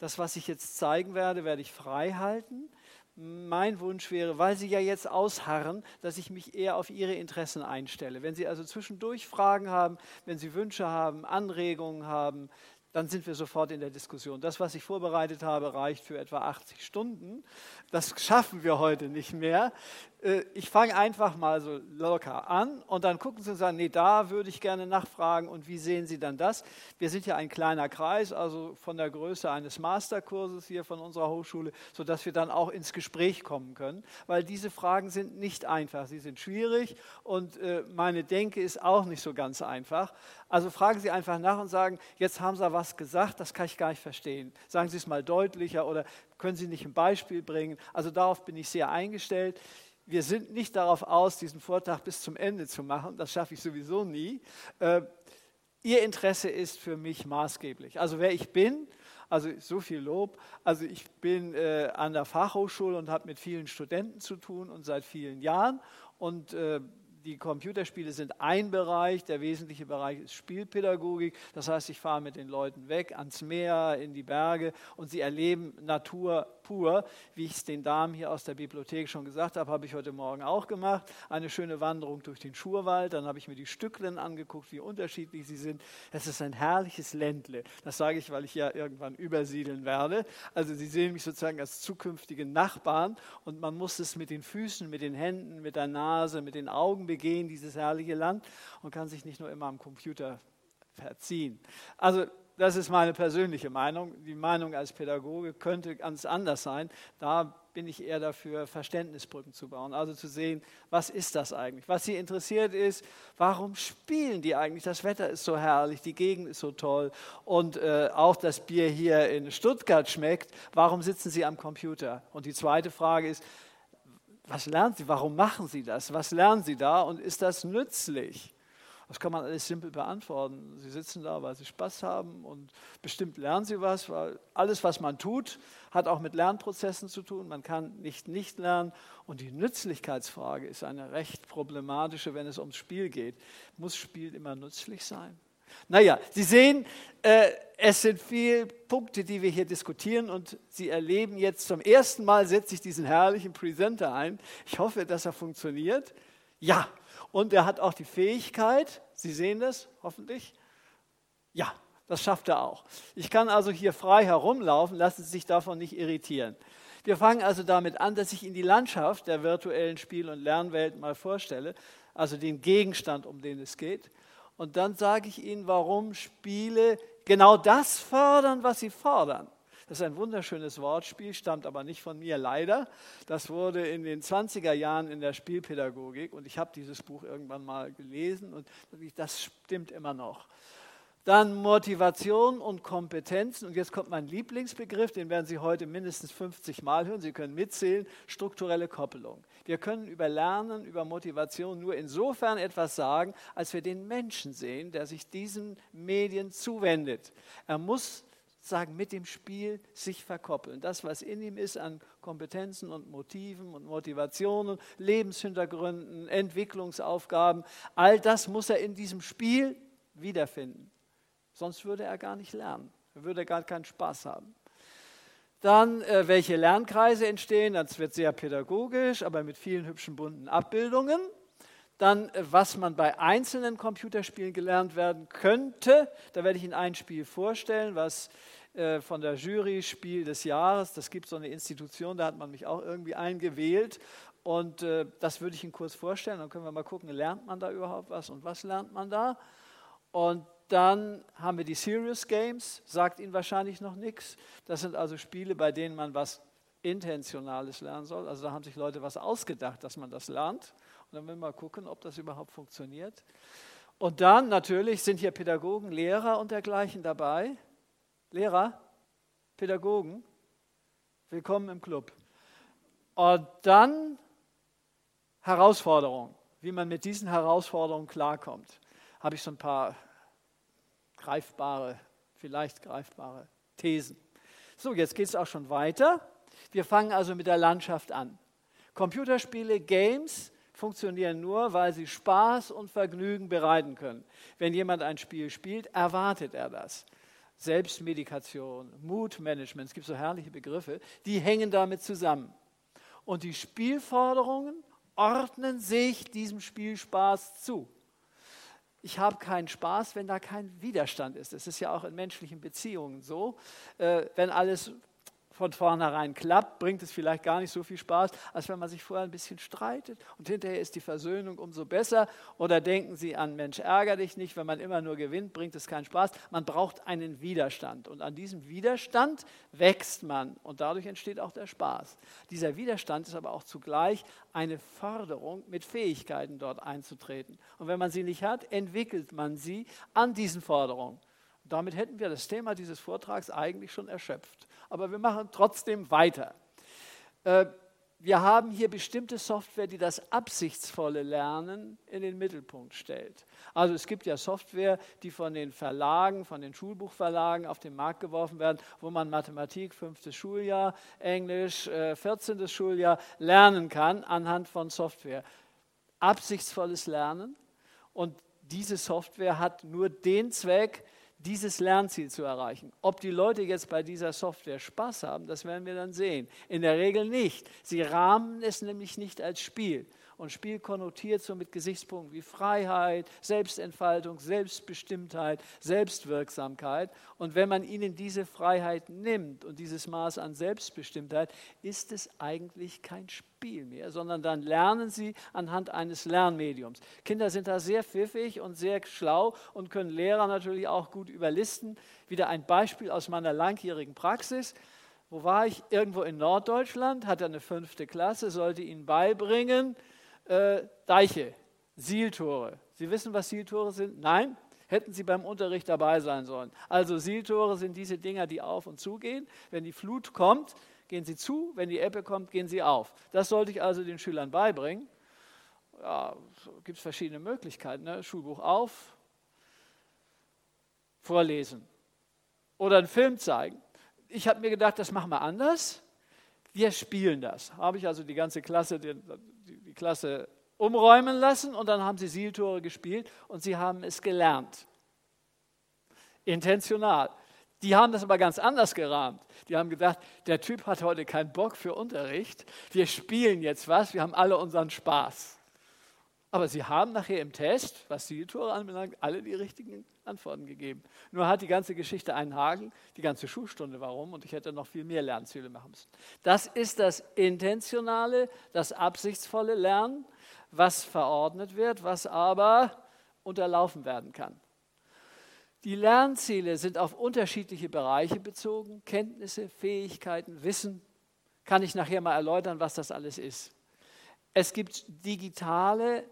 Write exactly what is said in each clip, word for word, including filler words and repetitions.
Das, was ich jetzt zeigen werde, werde ich frei halten. Mein Wunsch wäre, weil Sie ja jetzt ausharren, dass ich mich eher auf Ihre Interessen einstelle. Wenn Sie also zwischendurch Fragen haben, wenn Sie Wünsche haben, Anregungen haben, dann sind wir sofort in der Diskussion. Das, was ich vorbereitet habe, reicht für etwa achtzig Stunden. Das schaffen wir heute nicht mehr. Ich fange einfach mal so locker an und dann gucken Sie und sagen, nee, da würde ich gerne nachfragen und wie sehen Sie dann das? Wir sind ja ein kleiner Kreis, also von der Größe eines Masterkurses hier von unserer Hochschule, sodass wir dann auch ins Gespräch kommen können, weil diese Fragen sind nicht einfach, sie sind schwierig und äh, meine Denke ist auch nicht so ganz einfach. Also fragen Sie einfach nach und sagen, jetzt haben Sie was gesagt, das kann ich gar nicht verstehen. Sagen Sie es mal deutlicher oder können Sie nicht ein Beispiel bringen? Also darauf bin ich sehr eingestellt. Wir sind nicht darauf aus, diesen Vortrag bis zum Ende zu machen. Das schaffe ich sowieso nie. Äh, Ihr Interesse ist für mich maßgeblich. Also wer ich bin, also so viel Lob, also ich bin äh, an der Fachhochschule und habe mit vielen Studenten zu tun und seit vielen Jahren. Und äh, die Computerspiele sind ein Bereich, der wesentliche Bereich ist Spielpädagogik. Das heißt, ich fahre mit den Leuten weg ans Meer, in die Berge und sie erleben Natur pur. Wie ich es den Damen hier aus der Bibliothek schon gesagt habe, habe ich heute Morgen auch gemacht. Eine schöne Wanderung durch den Schurwald, dann habe ich mir die Stücklen angeguckt, wie unterschiedlich sie sind. Es ist ein herrliches Ländle. Das sage ich, weil ich ja irgendwann übersiedeln werde. Also Sie sehen mich sozusagen als zukünftige Nachbarn und man muss es mit den Füßen, mit den Händen, mit der Nase, mit den Augen begehen, dieses herrliche Land, und kann sich nicht nur immer am Computer verziehen. Also das ist meine persönliche Meinung. Die Meinung als Pädagoge könnte ganz anders sein. Da bin ich eher dafür, Verständnisbrücken zu bauen. Also zu sehen, was ist das eigentlich? Was Sie interessiert ist, warum spielen die eigentlich? Das Wetter ist so herrlich, die Gegend ist so toll und äh, auch das Bier hier in Stuttgart schmeckt. Warum sitzen Sie am Computer? Und die zweite Frage ist, was lernen Sie? Warum machen Sie das? Was lernen Sie da? Und ist das nützlich? Das kann man alles simpel beantworten. Sie sitzen da, weil Sie Spaß haben und bestimmt lernen Sie was, weil alles, was man tut, hat auch mit Lernprozessen zu tun. Man kann nicht nicht lernen. Und die Nützlichkeitsfrage ist eine recht problematische, wenn es ums Spiel geht. Muss Spiel immer nützlich sein? Naja, Sie sehen, äh, es sind viele Punkte, die wir hier diskutieren und Sie erleben jetzt zum ersten Mal, setze ich diesen herrlichen Presenter ein. Ich hoffe, dass er funktioniert. Ja, und er hat auch die Fähigkeit, Sie sehen das hoffentlich, ja, das schafft er auch. Ich kann also hier frei herumlaufen, lassen Sie sich davon nicht irritieren. Wir fangen also damit an, dass ich Ihnen die Landschaft der virtuellen Spiel- und Lernwelt mal vorstelle, also den Gegenstand, um den es geht. Und dann sage ich Ihnen, warum Spiele genau das fördern, was sie fordern. Das ist ein wunderschönes Wortspiel, stammt aber nicht von mir, leider. Das wurde in den zwanziger Jahren in der Spielpädagogik und ich habe dieses Buch irgendwann mal gelesen und das stimmt immer noch. Dann Motivation und Kompetenzen. Und jetzt kommt mein Lieblingsbegriff, den werden Sie heute mindestens fünfzig Mal hören. Sie können mitzählen, strukturelle Koppelung. Wir können über Lernen, über Motivation nur insofern etwas sagen, als wir den Menschen sehen, der sich diesen Medien zuwendet. Er muss sagen, mit dem Spiel sich verkoppeln. Das, was in ihm ist an Kompetenzen und Motiven und Motivationen, Lebenshintergründen, Entwicklungsaufgaben, all das muss er in diesem Spiel wiederfinden. Sonst würde er gar nicht lernen, er würde gar keinen Spaß haben. Dann, äh, welche Lernkreise entstehen, das wird sehr pädagogisch, aber mit vielen hübschen bunten Abbildungen. Dann, äh, was man bei einzelnen Computerspielen gelernt werden könnte, da werde ich Ihnen ein Spiel vorstellen, was äh, von der Jury Spiel des Jahres, das gibt so eine Institution, da hat man mich auch irgendwie eingewählt und äh, das würde ich Ihnen kurz vorstellen, dann können wir mal gucken, lernt man da überhaupt was und was lernt man da? Und dann haben wir die Serious Games, sagt Ihnen wahrscheinlich noch nichts. Das sind also Spiele, bei denen man was Intentionales lernen soll. Also da haben sich Leute was ausgedacht, dass man das lernt. Und dann werden wir mal gucken, ob das überhaupt funktioniert. Und dann natürlich sind hier Pädagogen, Lehrer und dergleichen dabei. Lehrer, Pädagogen, willkommen im Club. Und dann Herausforderungen, wie man mit diesen Herausforderungen klarkommt. Habe ich so ein paar greifbare, vielleicht greifbare Thesen. So, jetzt geht es auch schon weiter. Wir fangen also mit der Landschaft an. Computerspiele, Games funktionieren nur, weil sie Spaß und Vergnügen bereiten können. Wenn jemand ein Spiel spielt, erwartet er das. Selbstmedikation, Moodmanagement, es gibt so herrliche Begriffe, die hängen damit zusammen. Und die Spielforderungen ordnen sich diesem Spielspaß zu. Ich habe keinen Spaß, wenn da kein Widerstand ist. Das ist ja auch in menschlichen Beziehungen so. Äh, wenn alles von vornherein klappt, bringt es vielleicht gar nicht so viel Spaß, als wenn man sich vorher ein bisschen streitet und hinterher ist die Versöhnung umso besser. Oder denken Sie an Mensch, ärger dich nicht, wenn man immer nur gewinnt, bringt es keinen Spaß. Man braucht einen Widerstand und an diesem Widerstand wächst man und dadurch entsteht auch der Spaß. Dieser Widerstand ist aber auch zugleich eine Forderung, mit Fähigkeiten dort einzutreten. Und wenn man sie nicht hat, entwickelt man sie an diesen Forderungen. Damit hätten wir das Thema dieses Vortrags eigentlich schon erschöpft. Aber wir machen trotzdem weiter. Wir haben hier bestimmte Software, die das absichtsvolle Lernen in den Mittelpunkt stellt. Also es gibt ja Software, die von den Verlagen, von den Schulbuchverlagen auf den Markt geworfen werden, wo man Mathematik, fünftes Schuljahr, Englisch, vierzehntes Schuljahr lernen kann anhand von Software. Absichtsvolles Lernen und diese Software hat nur den Zweck, dieses Lernziel zu erreichen. Ob die Leute jetzt bei dieser Software Spaß haben, das werden wir dann sehen. In der Regel nicht. Sie rahmen es nämlich nicht als Spiel. Und Spiel konnotiert so mit Gesichtspunkten wie Freiheit, Selbstentfaltung, Selbstbestimmtheit, Selbstwirksamkeit. Und wenn man ihnen diese Freiheit nimmt und dieses Maß an Selbstbestimmtheit, ist es eigentlich kein Spiel mehr, sondern dann lernen sie anhand eines Lernmediums. Kinder sind da sehr pfiffig und sehr schlau und können Lehrer natürlich auch gut überlisten. Wieder ein Beispiel aus meiner langjährigen Praxis. Wo war ich? Irgendwo in Norddeutschland, hatte eine fünfte Klasse, sollte ihnen beibringen, Äh, Deiche, Sieltore. Sie wissen, was Sieltore sind? Nein? Hätten Sie beim Unterricht dabei sein sollen. Also Sieltore sind diese Dinger, die auf und zu gehen. Wenn die Flut kommt, gehen sie zu. Wenn die Ebbe kommt, gehen sie auf. Das sollte ich also den Schülern beibringen. Ja, gibt es verschiedene Möglichkeiten. Ne? Schulbuch auf, vorlesen oder einen Film zeigen. Ich habe mir gedacht, das machen wir anders. Wir spielen das. Habe ich also die ganze Klasse, die, die Klasse umräumen lassen und dann haben sie Sieltore gespielt und sie haben es gelernt. Intentional. Die haben das aber ganz anders gerahmt. Die haben gedacht, der Typ hat heute keinen Bock für Unterricht. Wir spielen jetzt was, wir haben alle unseren Spaß. Aber sie haben nachher im Test, was Sieltore anbelangt, alle die richtigen Antworten gegeben. Nur hat die ganze Geschichte einen Haken, die ganze Schulstunde warum und ich hätte noch viel mehr Lernziele machen müssen. Das ist das intentionale, das absichtsvolle Lernen, was verordnet wird, was aber unterlaufen werden kann. Die Lernziele sind auf unterschiedliche Bereiche bezogen, Kenntnisse, Fähigkeiten, Wissen. Kann ich nachher mal erläutern, was das alles ist. Es gibt digitale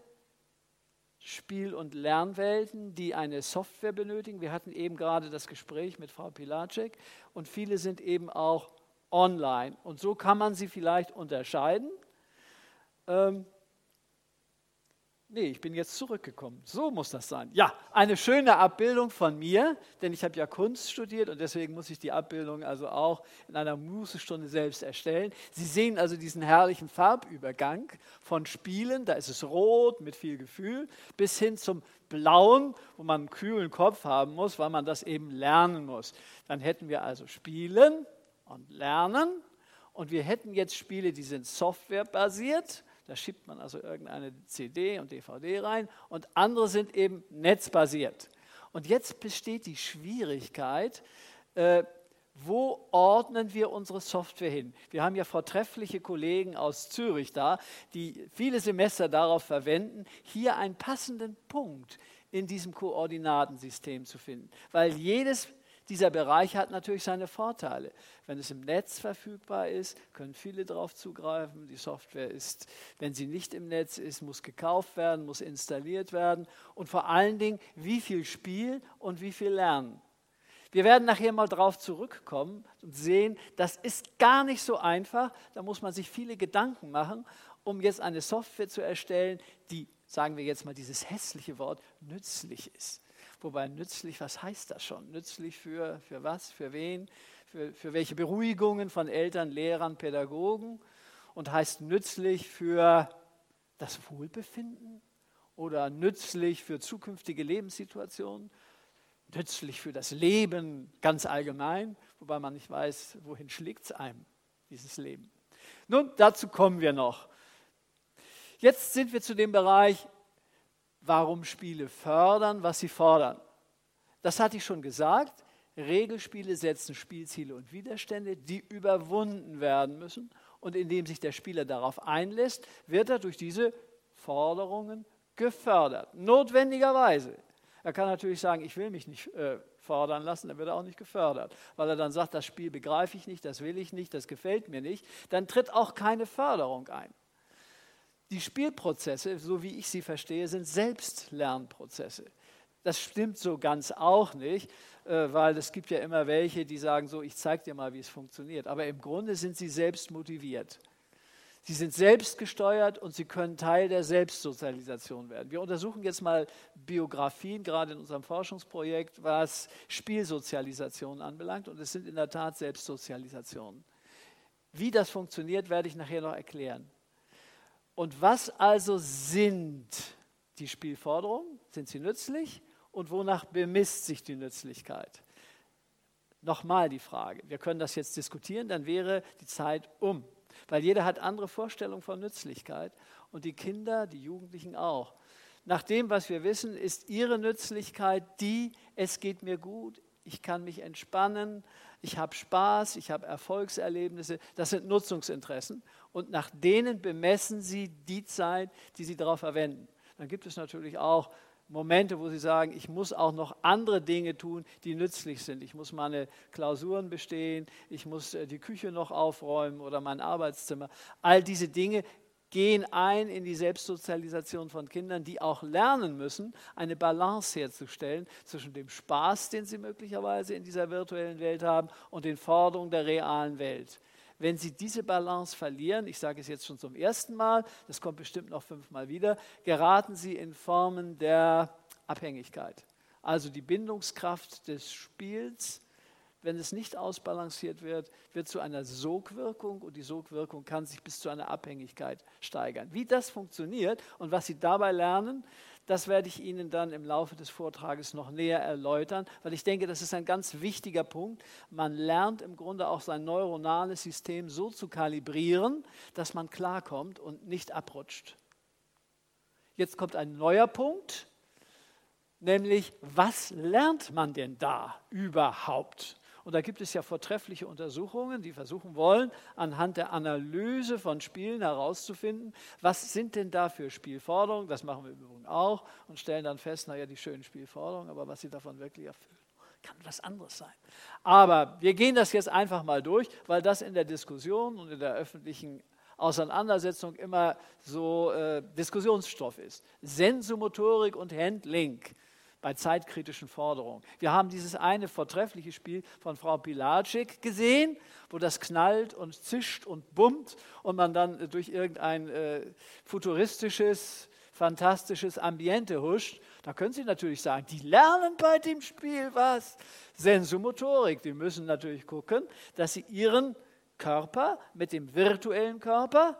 Spiel- und Lernwelten, die eine Software benötigen. Wir hatten eben gerade das Gespräch mit Frau Pilaczek und viele sind eben auch online. Und so kann man sie vielleicht unterscheiden. Ähm, nee, ich bin jetzt zurückgekommen. So muss das sein. Ja, eine schöne Abbildung von mir, denn ich habe ja Kunst studiert und deswegen muss ich die Abbildung also auch in einer Mußestunde selbst erstellen. Sie sehen also diesen herrlichen Farbübergang von Spielen, da ist es rot mit viel Gefühl, bis hin zum Blauen, wo man einen kühlen Kopf haben muss, weil man das eben lernen muss. Dann hätten wir also Spielen und Lernen und wir hätten jetzt Spiele, die sind softwarebasiert. Da schiebt man also irgendeine C D und D V D rein und andere sind eben netzbasiert. Und jetzt besteht die Schwierigkeit, äh, wo ordnen wir unsere Software hin? Wir haben ja vortreffliche Kollegen aus Zürich da, die viele Semester darauf verwenden, hier einen passenden Punkt in diesem Koordinatensystem zu finden. Weil jedes dieser Bereich hat natürlich seine Vorteile. Wenn es im Netz verfügbar ist, können viele darauf zugreifen. Die Software ist, wenn sie nicht im Netz ist, muss gekauft werden, muss installiert werden. Und vor allen Dingen, wie viel Spiel und wie viel Lernen. Wir werden nachher mal darauf zurückkommen und sehen, das ist gar nicht so einfach. Da muss man sich viele Gedanken machen, um jetzt eine Software zu erstellen, die, sagen wir jetzt mal dieses hässliche Wort, nützlich ist. Wobei nützlich, was heißt das schon? Nützlich für, für was, für wen, für, für welche Beruhigungen von Eltern, Lehrern, Pädagogen und heißt nützlich für das Wohlbefinden oder nützlich für zukünftige Lebenssituationen, nützlich für das Leben ganz allgemein, wobei man nicht weiß, wohin schlägt es einem, dieses Leben. Nun, dazu kommen wir noch. Jetzt sind wir zu dem Bereich, warum Spiele fördern, was sie fordern. Das hatte ich schon gesagt. Regelspiele setzen Spielziele und Widerstände, die überwunden werden müssen. Und indem sich der Spieler darauf einlässt, wird er durch diese Forderungen gefördert. Notwendigerweise. Er kann natürlich sagen, ich will mich nicht äh, fordern lassen, dann wird er auch nicht gefördert. Weil er dann sagt, das Spiel begreife ich nicht, das will ich nicht, das gefällt mir nicht. Dann tritt auch keine Förderung ein. Die Spielprozesse, so wie ich sie verstehe, sind Selbstlernprozesse. Das stimmt so ganz auch nicht, weil es gibt ja immer welche, die sagen so, ich zeige dir mal, wie es funktioniert. Aber im Grunde sind sie selbst motiviert. Sie sind selbstgesteuert und sie können Teil der Selbstsozialisation werden. Wir untersuchen jetzt mal Biografien, gerade in unserem Forschungsprojekt, was Spielsozialisation anbelangt. Und es sind in der Tat Selbstsozialisationen. Wie das funktioniert, werde ich nachher noch erklären. Und was also sind die Spielforderungen? Sind sie nützlich? Und wonach bemisst sich die Nützlichkeit? Nochmal die Frage. Wir können das jetzt diskutieren, dann wäre die Zeit um. Weil jeder hat andere Vorstellungen von Nützlichkeit und die Kinder, die Jugendlichen auch. Nach dem, was wir wissen, ist ihre Nützlichkeit die, es geht mir gut, ich kann mich entspannen, ich habe Spaß, ich habe Erfolgserlebnisse. Das sind Nutzungsinteressen und nach denen bemessen sie die Zeit, die sie darauf verwenden. Dann gibt es natürlich auch Momente, wo sie sagen, ich muss auch noch andere Dinge tun, die nützlich sind. Ich muss meine Klausuren bestehen, ich muss die Küche noch aufräumen oder mein Arbeitszimmer. All diese Dinge gehen ein in die Selbstsozialisation von Kindern, die auch lernen müssen, eine Balance herzustellen zwischen dem Spaß, den sie möglicherweise in dieser virtuellen Welt haben, und den Forderungen der realen Welt. Wenn sie diese Balance verlieren, ich sage es jetzt schon zum ersten Mal, das kommt bestimmt noch fünfmal wieder, geraten sie in Formen der Abhängigkeit. Also die Bindungskraft des Spiels, wenn es nicht ausbalanciert wird, wird zu einer Sogwirkung und die Sogwirkung kann sich bis zu einer Abhängigkeit steigern. Wie das funktioniert und was Sie dabei lernen, das werde ich Ihnen dann im Laufe des Vortrages noch näher erläutern, weil ich denke, das ist ein ganz wichtiger Punkt. Man lernt im Grunde auch sein neuronales System so zu kalibrieren, dass man klarkommt und nicht abrutscht. Jetzt kommt ein neuer Punkt, nämlich was lernt man denn da überhaupt? Und da gibt es ja vortreffliche Untersuchungen, die versuchen wollen, anhand der Analyse von Spielen herauszufinden, was sind denn da für Spielforderungen, das machen wir übrigens auch, und stellen dann fest, naja, die schönen Spielforderungen, aber was sie davon wirklich erfüllen, kann was anderes sein. Aber wir gehen das jetzt einfach mal durch, weil das in der Diskussion und in der öffentlichen Auseinandersetzung immer so äh, Diskussionsstoff ist. Sensomotorik und Handling bei zeitkritischen Forderungen. Wir haben dieses eine vortreffliche Spiel von Frau Pilatschik gesehen, wo das knallt und zischt und bummt und man dann durch irgendein äh, futuristisches, fantastisches Ambiente huscht. Da können Sie natürlich sagen, die lernen bei dem Spiel was. Sensomotorik, die müssen natürlich gucken, dass sie ihren Körper mit dem virtuellen Körper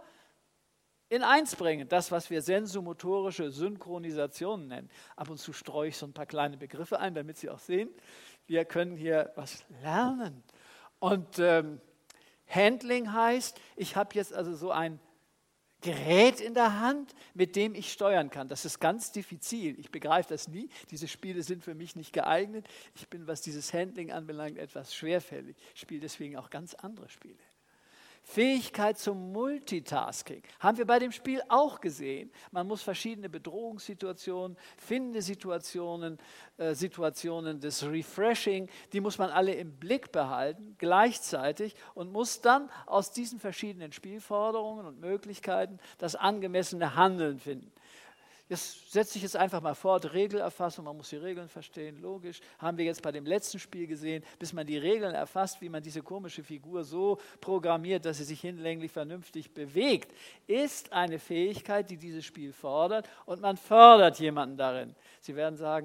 in eins bringen, das, was wir sensomotorische Synchronisation nennen. Ab und zu streue ich so ein paar kleine Begriffe ein, damit Sie auch sehen, wir können hier was lernen. Und ähm, Handling heißt, ich habe jetzt also so ein Gerät in der Hand, mit dem ich steuern kann. Das ist ganz diffizil. Ich begreife das nie. Diese Spiele sind für mich nicht geeignet. Ich bin, was dieses Handling anbelangt, etwas schwerfällig. Ich spiele deswegen auch ganz andere Spiele. Fähigkeit zum Multitasking haben wir bei dem Spiel auch gesehen. Man muss verschiedene Bedrohungssituationen, Findesituationen, äh, Situationen des Refreshing, die muss man alle im Blick behalten, gleichzeitig, und muss dann aus diesen verschiedenen Spielforderungen und Möglichkeiten das angemessene Handeln finden. Das setze ich jetzt einfach mal fort, Regelerfassung, man muss die Regeln verstehen, logisch. Haben wir jetzt bei dem letzten Spiel gesehen, bis man die Regeln erfasst, wie man diese komische Figur so programmiert, dass sie sich hinlänglich vernünftig bewegt, ist eine Fähigkeit, die dieses Spiel fordert und man fördert jemanden darin. Sie werden sagen,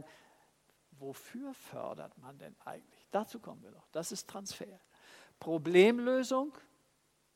wofür fördert man denn eigentlich? Dazu kommen wir noch, das ist Transfer. Problemlösung,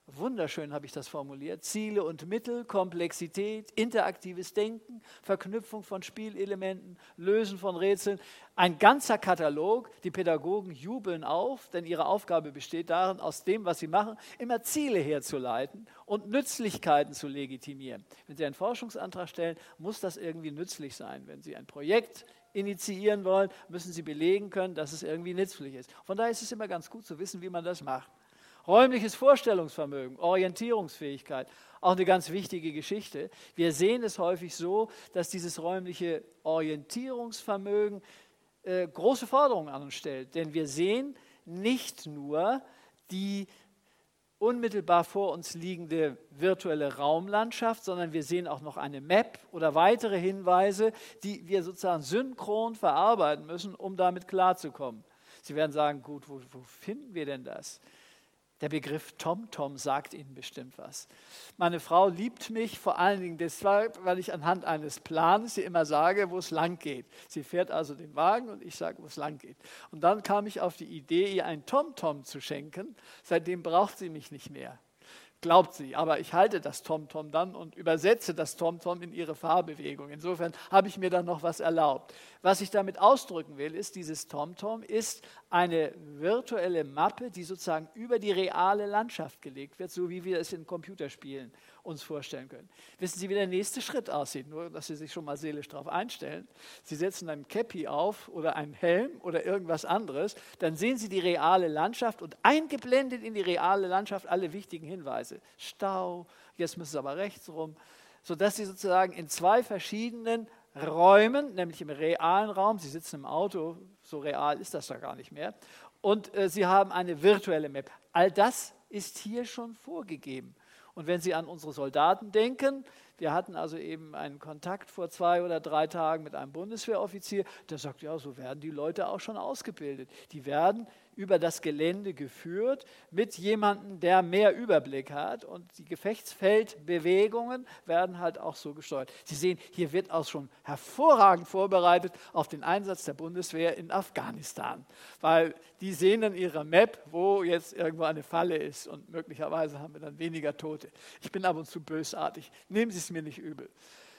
wunderschön habe ich das formuliert, Ziele und Mittel, Komplexität, interaktives Denken, Verknüpfung von Spielelementen, Lösen von Rätseln, ein ganzer Katalog. Die Pädagogen jubeln auf, denn ihre Aufgabe besteht darin, aus dem, was sie machen, immer Ziele herzuleiten und Nützlichkeiten zu legitimieren. Wenn Sie einen Forschungsantrag stellen, muss das irgendwie nützlich sein. Wenn Sie ein Projekt initiieren wollen, müssen Sie belegen können, dass es irgendwie nützlich ist. Von daher ist es immer ganz gut zu wissen, wie man das macht. Räumliches Vorstellungsvermögen, Orientierungsfähigkeit, auch eine ganz wichtige Geschichte. Wir sehen es häufig so, dass dieses räumliche Orientierungsvermögen äh, große Forderungen an uns stellt. Denn wir sehen nicht nur die unmittelbar vor uns liegende virtuelle Raumlandschaft, sondern wir sehen auch noch eine Map oder weitere Hinweise, die wir sozusagen synchron verarbeiten müssen, um damit klarzukommen. Sie werden sagen, gut, wo, wo finden wir denn das? Der Begriff TomTom sagt Ihnen bestimmt was. Meine Frau liebt mich vor allen Dingen deshalb, weil ich anhand eines Plans ihr immer sage, wo es lang geht. Sie fährt also den Wagen und ich sage, wo es lang geht. Und dann kam ich auf die Idee, ihr ein TomTom zu schenken. Seitdem braucht sie mich nicht mehr. Glaubt sie, aber ich halte das TomTom dann und übersetze das TomTom in ihre Fahrbewegung. Insofern habe ich mir dann noch was erlaubt. Was ich damit ausdrücken will, ist, dieses TomTom ist eine virtuelle Mappe, die sozusagen über die reale Landschaft gelegt wird, so wie wir es in Computerspielen uns vorstellen können. Wissen Sie, wie der nächste Schritt aussieht? Nur, dass Sie sich schon mal seelisch darauf einstellen. Sie setzen ein Käppi auf oder einen Helm oder irgendwas anderes, dann sehen Sie die reale Landschaft und eingeblendet in die reale Landschaft alle wichtigen Hinweise. Stau, jetzt müssen Sie aber rechts rum, sodass Sie sozusagen in zwei verschiedenen Räumen, nämlich im realen Raum, Sie sitzen im Auto, so real ist das da gar nicht mehr, und äh, Sie haben eine virtuelle Map. All das ist hier schon vorgegeben. Und wenn Sie an unsere Soldaten denken, wir hatten also eben einen Kontakt vor zwei oder drei Tagen mit einem Bundeswehroffizier, der sagt, ja, so werden die Leute auch schon ausgebildet. Die werden über das Gelände geführt mit jemandem, der mehr Überblick hat und die Gefechtsfeldbewegungen werden halt auch so gesteuert. Sie sehen, hier wird auch schon hervorragend vorbereitet auf den Einsatz der Bundeswehr in Afghanistan, weil die sehen in ihrer Map, wo jetzt irgendwo eine Falle ist und möglicherweise haben wir dann weniger Tote. Ich bin ab und zu bösartig, nehmen Sie es mir nicht übel.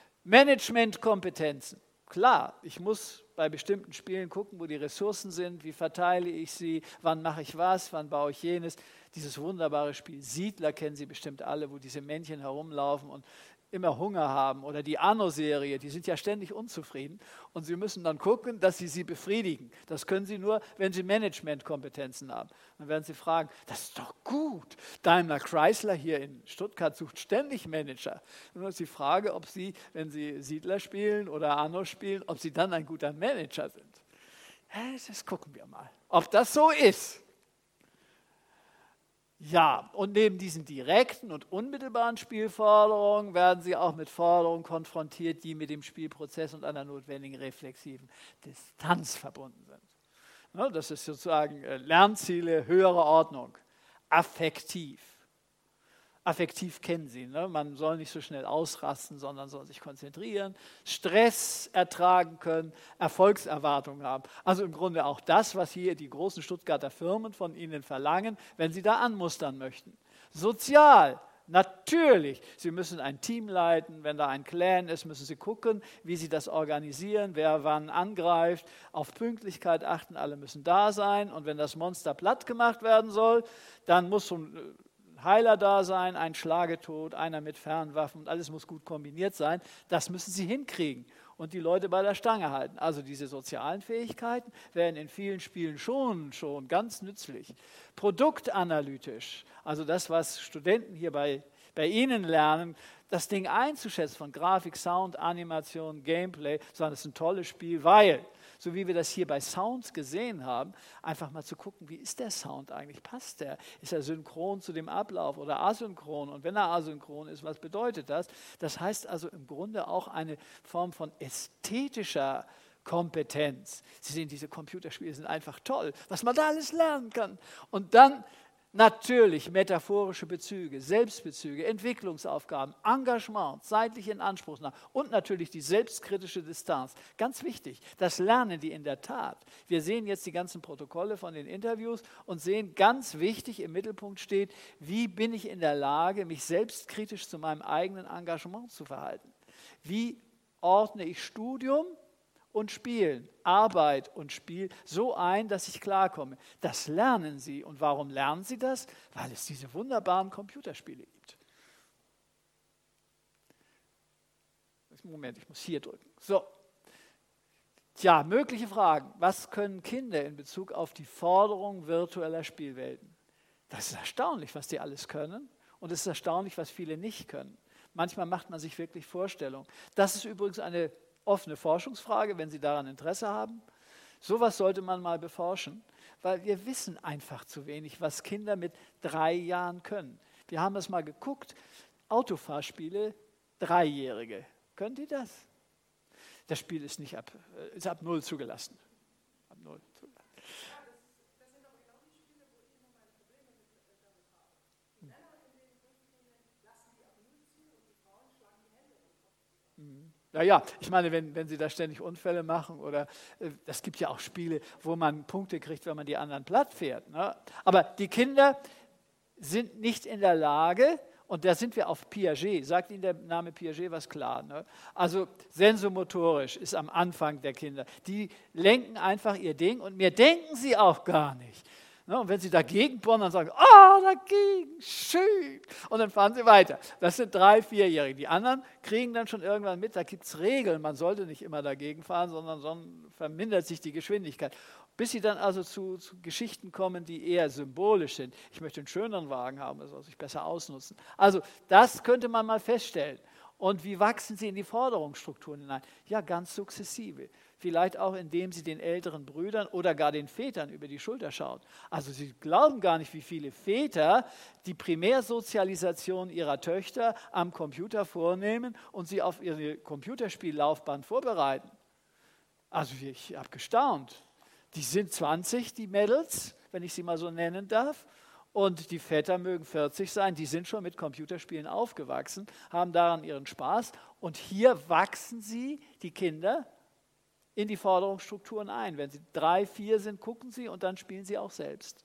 Managementkompetenzen. Klar, ich muss bei bestimmten Spielen gucken, wo die Ressourcen sind, wie verteile ich sie, wann mache ich was, wann baue ich jenes. Dieses wunderbare Spiel Siedler kennen Sie bestimmt alle, wo diese Männchen herumlaufen und immer Hunger haben. Oder die Anno-Serie, die sind ja ständig unzufrieden und Sie müssen dann gucken, dass Sie sie befriedigen. Das können Sie nur, wenn Sie Managementkompetenzen haben. Dann werden Sie fragen, das ist doch gut. Daimler Chrysler hier in Stuttgart sucht ständig Manager. Nur ist die Frage, ob Sie, wenn Sie Siedler spielen oder Anno spielen, ob Sie dann ein guter Manager sind. Das gucken wir mal, ob das so ist. Ja, und neben diesen direkten und unmittelbaren Spielforderungen werden Sie auch mit Forderungen konfrontiert, die mit dem Spielprozess und einer notwendigen reflexiven Distanz verbunden sind. Das ist sozusagen Lernziele höherer Ordnung. Affektiv. Affektiv kennen Sie, ne? Man soll nicht so schnell ausrasten, sondern soll sich konzentrieren, Stress ertragen können, Erfolgserwartungen haben. Also im Grunde auch das, was hier die großen Stuttgarter Firmen von Ihnen verlangen, wenn Sie da anmustern möchten. Sozial, natürlich. Sie müssen ein Team leiten, wenn da ein Clan ist, müssen Sie gucken, wie Sie das organisieren, wer wann angreift, auf Pünktlichkeit achten, alle müssen da sein. Und wenn das Monster platt gemacht werden soll, dann muss so ein Heiler da sein, ein Schlagetod, einer mit Fernwaffen und alles muss gut kombiniert sein. Das müssen Sie hinkriegen und die Leute bei der Stange halten. Also diese sozialen Fähigkeiten werden in vielen Spielen schon, schon ganz nützlich. Produktanalytisch, also das, was Studenten hier bei, bei Ihnen lernen, das Ding einzuschätzen von Grafik, Sound, Animation, Gameplay, sondern es ist ein tolles Spiel, weil, so wie wir das hier bei Sounds gesehen haben, einfach mal zu gucken, wie ist der Sound eigentlich? Passt der? Ist er synchron zu dem Ablauf oder asynchron? Und wenn er asynchron ist, was bedeutet das? Das heißt also im Grunde auch eine Form von ästhetischer Kompetenz. Sie sehen, diese Computerspiele sind einfach toll, was man da alles lernen kann. Und dann Natürlich metaphorische Bezüge, Selbstbezüge, Entwicklungsaufgaben, Engagement, zeitliche Inanspruchnahme und natürlich die selbstkritische Distanz. Ganz wichtig, das lernen die in der Tat. Wir sehen jetzt die ganzen Protokolle von den Interviews und sehen, ganz wichtig im Mittelpunkt steht, wie bin ich in der Lage, mich selbstkritisch zu meinem eigenen Engagement zu verhalten. Wie ordne ich Studium und Spielen, Arbeit und Spiel so ein, dass ich klarkomme. Das lernen sie. Und warum lernen sie das? Weil es diese wunderbaren Computerspiele gibt. Moment, ich muss hier drücken. So. Tja, mögliche Fragen. Was können Kinder in Bezug auf die Forderung virtueller Spielwelten? Das ist erstaunlich, was die alles können. Und es ist erstaunlich, was viele nicht können. Manchmal macht man sich wirklich Vorstellungen. Das ist übrigens eine offene Forschungsfrage, wenn Sie daran Interesse haben. Sowas sollte man mal beforschen, weil wir wissen einfach zu wenig, was Kinder mit drei Jahren können. Wir haben das mal geguckt, Autofahrspiele, Dreijährige. Können die das? Das Spiel ist nicht ab, ist ab null zugelassen. Ab null zugelassen. Ja, ja, ich meine, wenn, wenn sie da ständig Unfälle machen oder es äh, gibt ja auch Spiele, wo man Punkte kriegt, wenn man die anderen platt fährt. Ne? Aber die Kinder sind nicht in der Lage, und da sind wir auf Piaget, sagt Ihnen der Name Piaget was klar. Ne? Also sensomotorisch ist am Anfang der Kinder. Die lenken einfach ihr Ding und mehr denken sie auch gar nicht. Und wenn sie dagegen bohren, dann sagen sie, oh, dagegen, schön. Und dann fahren sie weiter. Das sind drei-, vierjährige. Die anderen kriegen dann schon irgendwann mit, da gibt es Regeln. Man sollte nicht immer dagegen fahren, sondern sonst vermindert sich die Geschwindigkeit. Bis sie dann also zu, zu Geschichten kommen, die eher symbolisch sind. Ich möchte einen schöneren Wagen haben, das soll sich besser ausnutzen. Also das könnte man mal feststellen. Und wie wachsen sie in die Forderungsstrukturen hinein? Ja, ganz sukzessive. Vielleicht auch, indem sie den älteren Brüdern oder gar den Vätern über die Schulter schauen. Also sie glauben gar nicht, wie viele Väter die Primärsozialisation ihrer Töchter am Computer vornehmen und sie auf ihre Computerspiellaufbahn vorbereiten. Also ich habe gestaunt. Die sind zwanzig, die Mädels, wenn ich sie mal so nennen darf. Und die Väter mögen vierzig sein, die sind schon mit Computerspielen aufgewachsen, haben daran ihren Spaß. Und hier wachsen sie, die Kinder, in die Forderungsstrukturen ein. Wenn sie drei, vier sind, gucken sie und dann spielen sie auch selbst.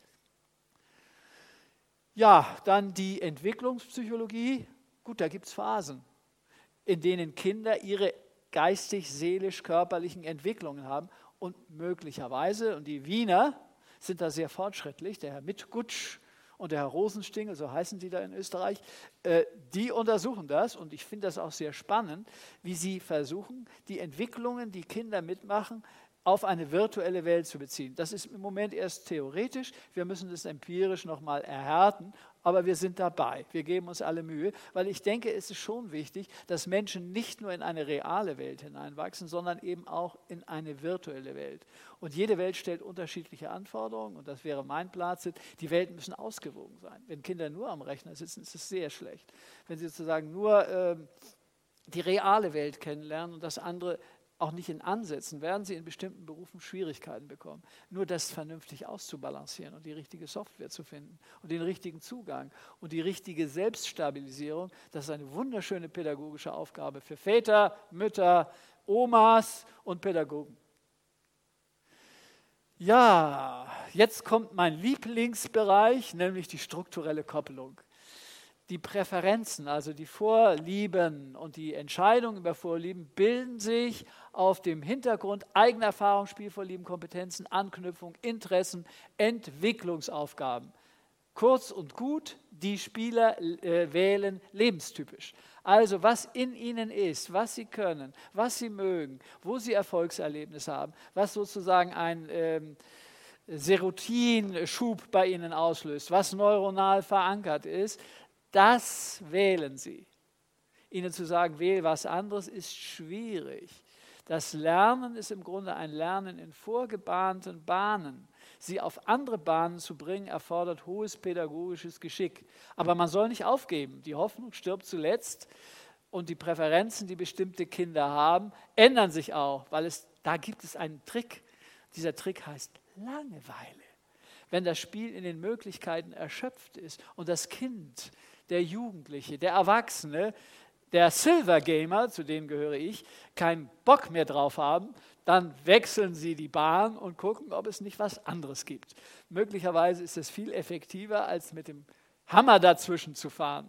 Ja, dann die Entwicklungspsychologie. Gut, da gibt es Phasen, in denen Kinder ihre geistig-seelisch-körperlichen Entwicklungen haben. Und möglicherweise, und die Wiener sind da sehr fortschrittlich, der Herr Mitgutsch und der Herr Rosenstingel, so heißen die da in Österreich, äh, die untersuchen das und ich finde das auch sehr spannend, wie sie versuchen, die Entwicklungen, die Kinder mitmachen, auf eine virtuelle Welt zu beziehen. Das ist im Moment erst theoretisch, wir müssen das empirisch nochmal erhärten, aber wir sind dabei, wir geben uns alle Mühe, weil ich denke, es ist schon wichtig, dass Menschen nicht nur in eine reale Welt hineinwachsen, sondern eben auch in eine virtuelle Welt. Und jede Welt stellt unterschiedliche Anforderungen und das wäre mein Platz. Die Welten müssen ausgewogen sein. Wenn Kinder nur am Rechner sitzen, ist es sehr schlecht. Wenn sie sozusagen nur äh, die reale Welt kennenlernen und das andere auch nicht in Ansätzen, werden sie in bestimmten Berufen Schwierigkeiten bekommen. Nur das vernünftig auszubalancieren und die richtige Software zu finden und den richtigen Zugang und die richtige Selbststabilisierung, das ist eine wunderschöne pädagogische Aufgabe für Väter, Mütter, Omas und Pädagogen. Ja, jetzt kommt mein Lieblingsbereich, nämlich die strukturelle Koppelung. Die Präferenzen, also die Vorlieben und die Entscheidungen über Vorlieben bilden sich auf dem Hintergrund eigener Erfahrungen, Spielvorlieben, Kompetenzen, Anknüpfung, Interessen, Entwicklungsaufgaben. Kurz und gut, die Spieler äh, wählen lebenstypisch. Also was in ihnen ist, was sie können, was sie mögen, wo sie Erfolgserlebnisse haben, was sozusagen ein ähm, Serotinschub bei ihnen auslöst, was neuronal verankert ist, das wählen sie. Ihnen zu sagen, wähle was anderes, ist schwierig. Das Lernen ist im Grunde ein Lernen in vorgebahnten Bahnen. Sie auf andere Bahnen zu bringen, erfordert hohes pädagogisches Geschick. Aber man soll nicht aufgeben. Die Hoffnung stirbt zuletzt und die Präferenzen, die bestimmte Kinder haben, ändern sich auch, weil es, da gibt es einen Trick. Dieser Trick heißt Langeweile. wenn das Spiel in den Möglichkeiten erschöpft ist und das Kind, der Jugendliche, der Erwachsene, der Silver Gamer, zu denen gehöre ich, keinen Bock mehr drauf haben, dann wechseln sie die Bahn und gucken, ob es nicht was anderes gibt. Möglicherweise ist es viel effektiver, als mit dem Hammer dazwischen zu fahren.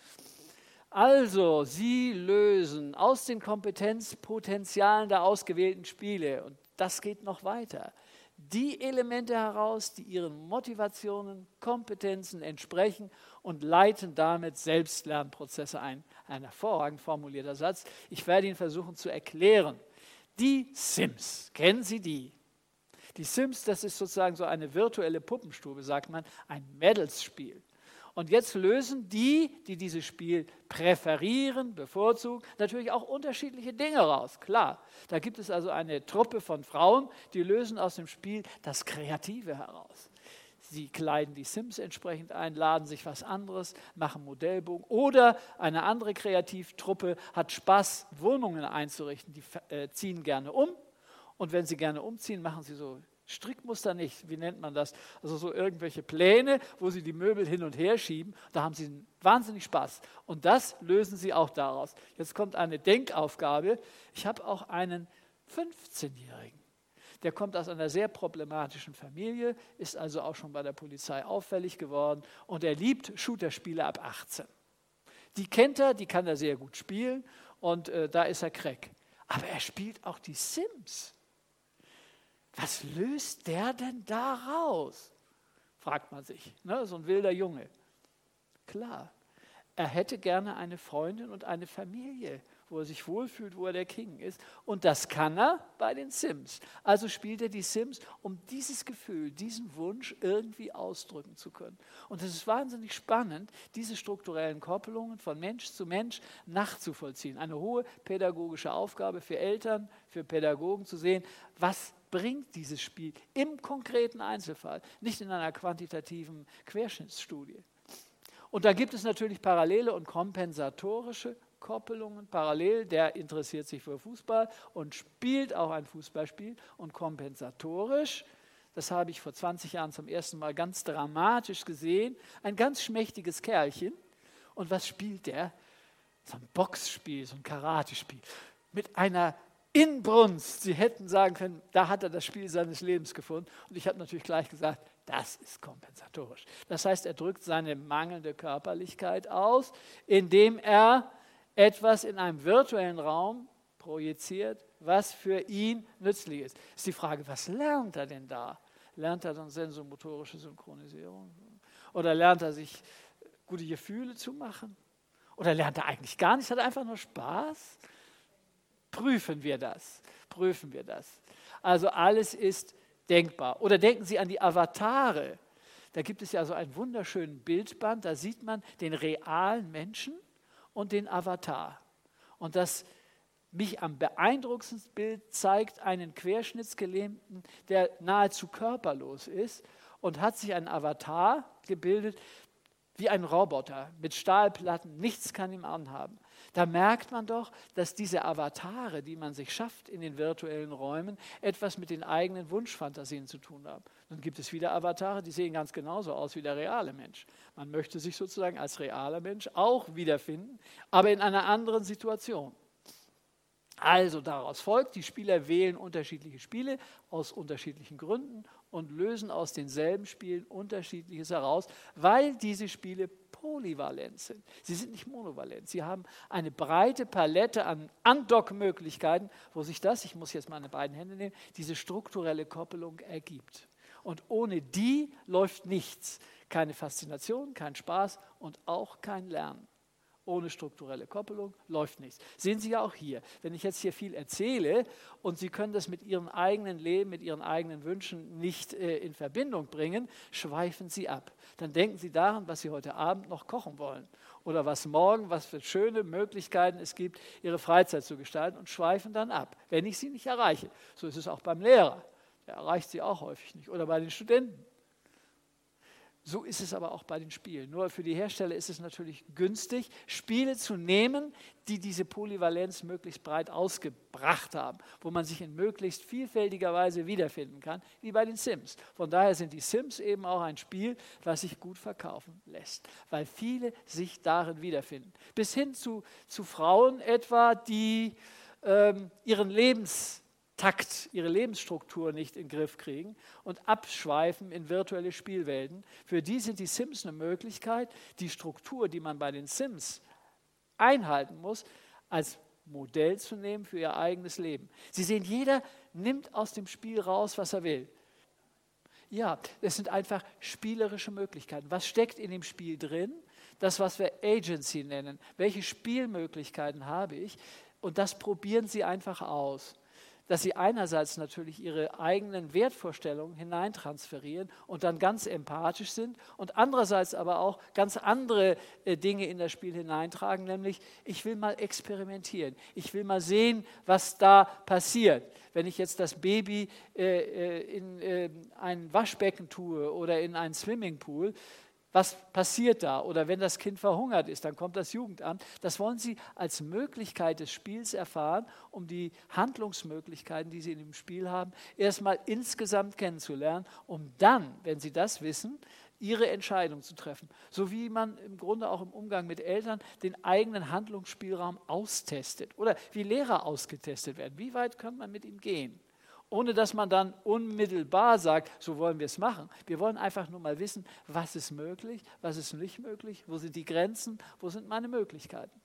Also, Sie lösen aus den Kompetenzpotenzialen der ausgewählten Spiele, und das geht noch weiter, die Elemente heraus, die Ihren Motivationen, Kompetenzen entsprechen und leiten damit Selbstlernprozesse ein. Ein hervorragend formulierter Satz. Ich werde ihn versuchen zu erklären. Die Sims, kennen Sie die? Die Sims, das ist sozusagen so eine virtuelle Puppenstube, sagt man, ein Medals-Spiel. Und jetzt lösen die, die dieses Spiel präferieren, bevorzugen, natürlich auch unterschiedliche Dinge raus. Klar, da gibt es also eine Truppe von Frauen, die lösen aus dem Spiel das Kreative heraus. Sie kleiden die Sims entsprechend ein, laden sich was anderes, machen Modellbogen. Oder eine andere Kreativtruppe hat Spaß, Wohnungen einzurichten. Die äh, ziehen gerne um. Und wenn sie gerne umziehen, machen sie so Strickmuster nicht, wie nennt man das? Also so irgendwelche Pläne, wo sie die Möbel hin und her schieben. Da haben sie wahnsinnig Spaß. Und das lösen sie auch daraus. Jetzt kommt eine Denkaufgabe. Ich habe auch einen fünfzehnjährigen. Der kommt aus einer sehr problematischen Familie, ist also auch schon bei der Polizei auffällig geworden und er liebt Shooterspiele ab achtzehn. Die kennt er, die kann er sehr gut spielen und äh, da ist er Crack. Aber er spielt auch die Sims. Was löst der denn da raus? Fragt man sich. Ne? So ein wilder Junge. Klar, er hätte gerne eine Freundin und eine Familie, wo er sich wohlfühlt, wo er der King ist. Und das kann er bei den Sims. Also spielt er die Sims, um dieses Gefühl, diesen Wunsch irgendwie ausdrücken zu können. Und es ist wahnsinnig spannend, diese strukturellen Koppelungen von Mensch zu Mensch nachzuvollziehen. Eine hohe pädagogische Aufgabe für Eltern, für Pädagogen zu sehen, was bringt dieses Spiel im konkreten Einzelfall, nicht in einer quantitativen Querschnittsstudie. Und da gibt es natürlich parallele und kompensatorische Koppelungen. Parallel, der interessiert sich für Fußball und spielt auch ein Fußballspiel. Und kompensatorisch, das habe ich vor zwanzig Jahren zum ersten Mal ganz dramatisch gesehen, ein ganz schmächtiges Kerlchen. Und was spielt der? So ein Boxspiel, so ein Karatespiel. Mit einer Inbrunst. Sie hätten sagen können, da hat er das Spiel seines Lebens gefunden. Und ich habe natürlich gleich gesagt, das ist kompensatorisch. Das heißt, er drückt seine mangelnde Körperlichkeit aus, indem er etwas in einem virtuellen Raum projiziert, was für ihn nützlich ist. Ist die Frage, was lernt er denn da? Lernt er dann sensomotorische Synchronisierung? Oder lernt er sich gute Gefühle zu machen? Oder lernt er eigentlich gar nichts, hat er einfach nur Spaß? Prüfen wir das, prüfen wir das. Also alles ist denkbar. Oder denken Sie an die Avatare. Da gibt es ja so einen wunderschönen Bildband, da sieht man den realen Menschen und den Avatar. Und das mich am beeindruckendsten Bild zeigt einen Querschnittsgelähmten, der nahezu körperlos ist und hat sich einen Avatar gebildet, wie ein Roboter mit Stahlplatten, nichts kann ihm anhaben. Da merkt man doch, dass diese Avatare, die man sich schafft in den virtuellen Räumen, etwas mit den eigenen Wunschfantasien zu tun haben. Dann gibt es wieder Avatare, die sehen ganz genauso aus wie der reale Mensch. Man möchte sich sozusagen als realer Mensch auch wiederfinden, aber in einer anderen Situation. Also daraus folgt, die Spieler wählen unterschiedliche Spiele aus unterschiedlichen Gründen und lösen aus denselben Spielen Unterschiedliches heraus, weil diese Spiele polyvalent sind. Sie sind nicht monovalent. Sie haben eine breite Palette an Andockmöglichkeiten, wo sich das, ich muss jetzt meine beiden Hände nehmen, diese strukturelle Koppelung ergibt. Und ohne die läuft nichts. Keine Faszination, kein Spaß und auch kein Lernen. Ohne strukturelle Koppelung läuft nichts. Sehen Sie ja auch hier, wenn ich jetzt hier viel erzähle und Sie können das mit Ihrem eigenen Leben, mit Ihren eigenen Wünschen nicht äh, in Verbindung bringen, schweifen Sie ab. Dann denken Sie daran, was Sie heute Abend noch kochen wollen oder was morgen, was für schöne Möglichkeiten es gibt, Ihre Freizeit zu gestalten und schweifen dann ab, wenn ich Sie nicht erreiche. So ist es auch beim Lehrer. Der erreicht Sie auch häufig nicht oder bei den Studenten. So ist es aber auch bei den Spielen. Nur für die Hersteller ist es natürlich günstig, Spiele zu nehmen, die diese Polyvalenz möglichst breit ausgebracht haben, wo man sich in möglichst vielfältiger Weise wiederfinden kann, wie bei den Sims. Von daher sind die Sims eben auch ein Spiel, was sich gut verkaufen lässt, weil viele sich darin wiederfinden. Bis hin zu, zu Frauen etwa, die ähm, ihren Lebens Takt, ihre Lebensstruktur nicht in den Griff kriegen und abschweifen in virtuelle Spielwelten. Für die sind die Sims eine Möglichkeit, die Struktur, die man bei den Sims einhalten muss, als Modell zu nehmen für ihr eigenes Leben. Sie sehen, jeder nimmt aus dem Spiel raus, was er will. Ja, es sind einfach spielerische Möglichkeiten. Was steckt in dem Spiel drin? Das, was wir Agency nennen. Welche Spielmöglichkeiten habe ich? Und das probieren Sie einfach aus. Dass sie einerseits natürlich ihre eigenen Wertvorstellungen hineintransferieren und dann ganz empathisch sind und andererseits aber auch ganz andere äh, Dinge in das Spiel hineintragen, nämlich ich will mal experimentieren, ich will mal sehen, was da passiert. Wenn ich jetzt das Baby äh, in äh, ein Waschbecken tue oder in einen Swimmingpool, was passiert da? Oder wenn das Kind verhungert ist, dann kommt das Jugendamt. Das wollen Sie als Möglichkeit des Spiels erfahren, um die Handlungsmöglichkeiten, die Sie in dem Spiel haben, erstmal insgesamt kennenzulernen, um dann, wenn Sie das wissen, Ihre Entscheidung zu treffen. So wie man im Grunde auch im Umgang mit Eltern den eigenen Handlungsspielraum austestet oder wie Lehrer ausgetestet werden. Wie weit kann man mit ihm gehen? Ohne dass man dann unmittelbar sagt, so wollen wir es machen. Wir wollen einfach nur mal wissen, was ist möglich, was ist nicht möglich, wo sind die Grenzen, wo sind meine Möglichkeiten.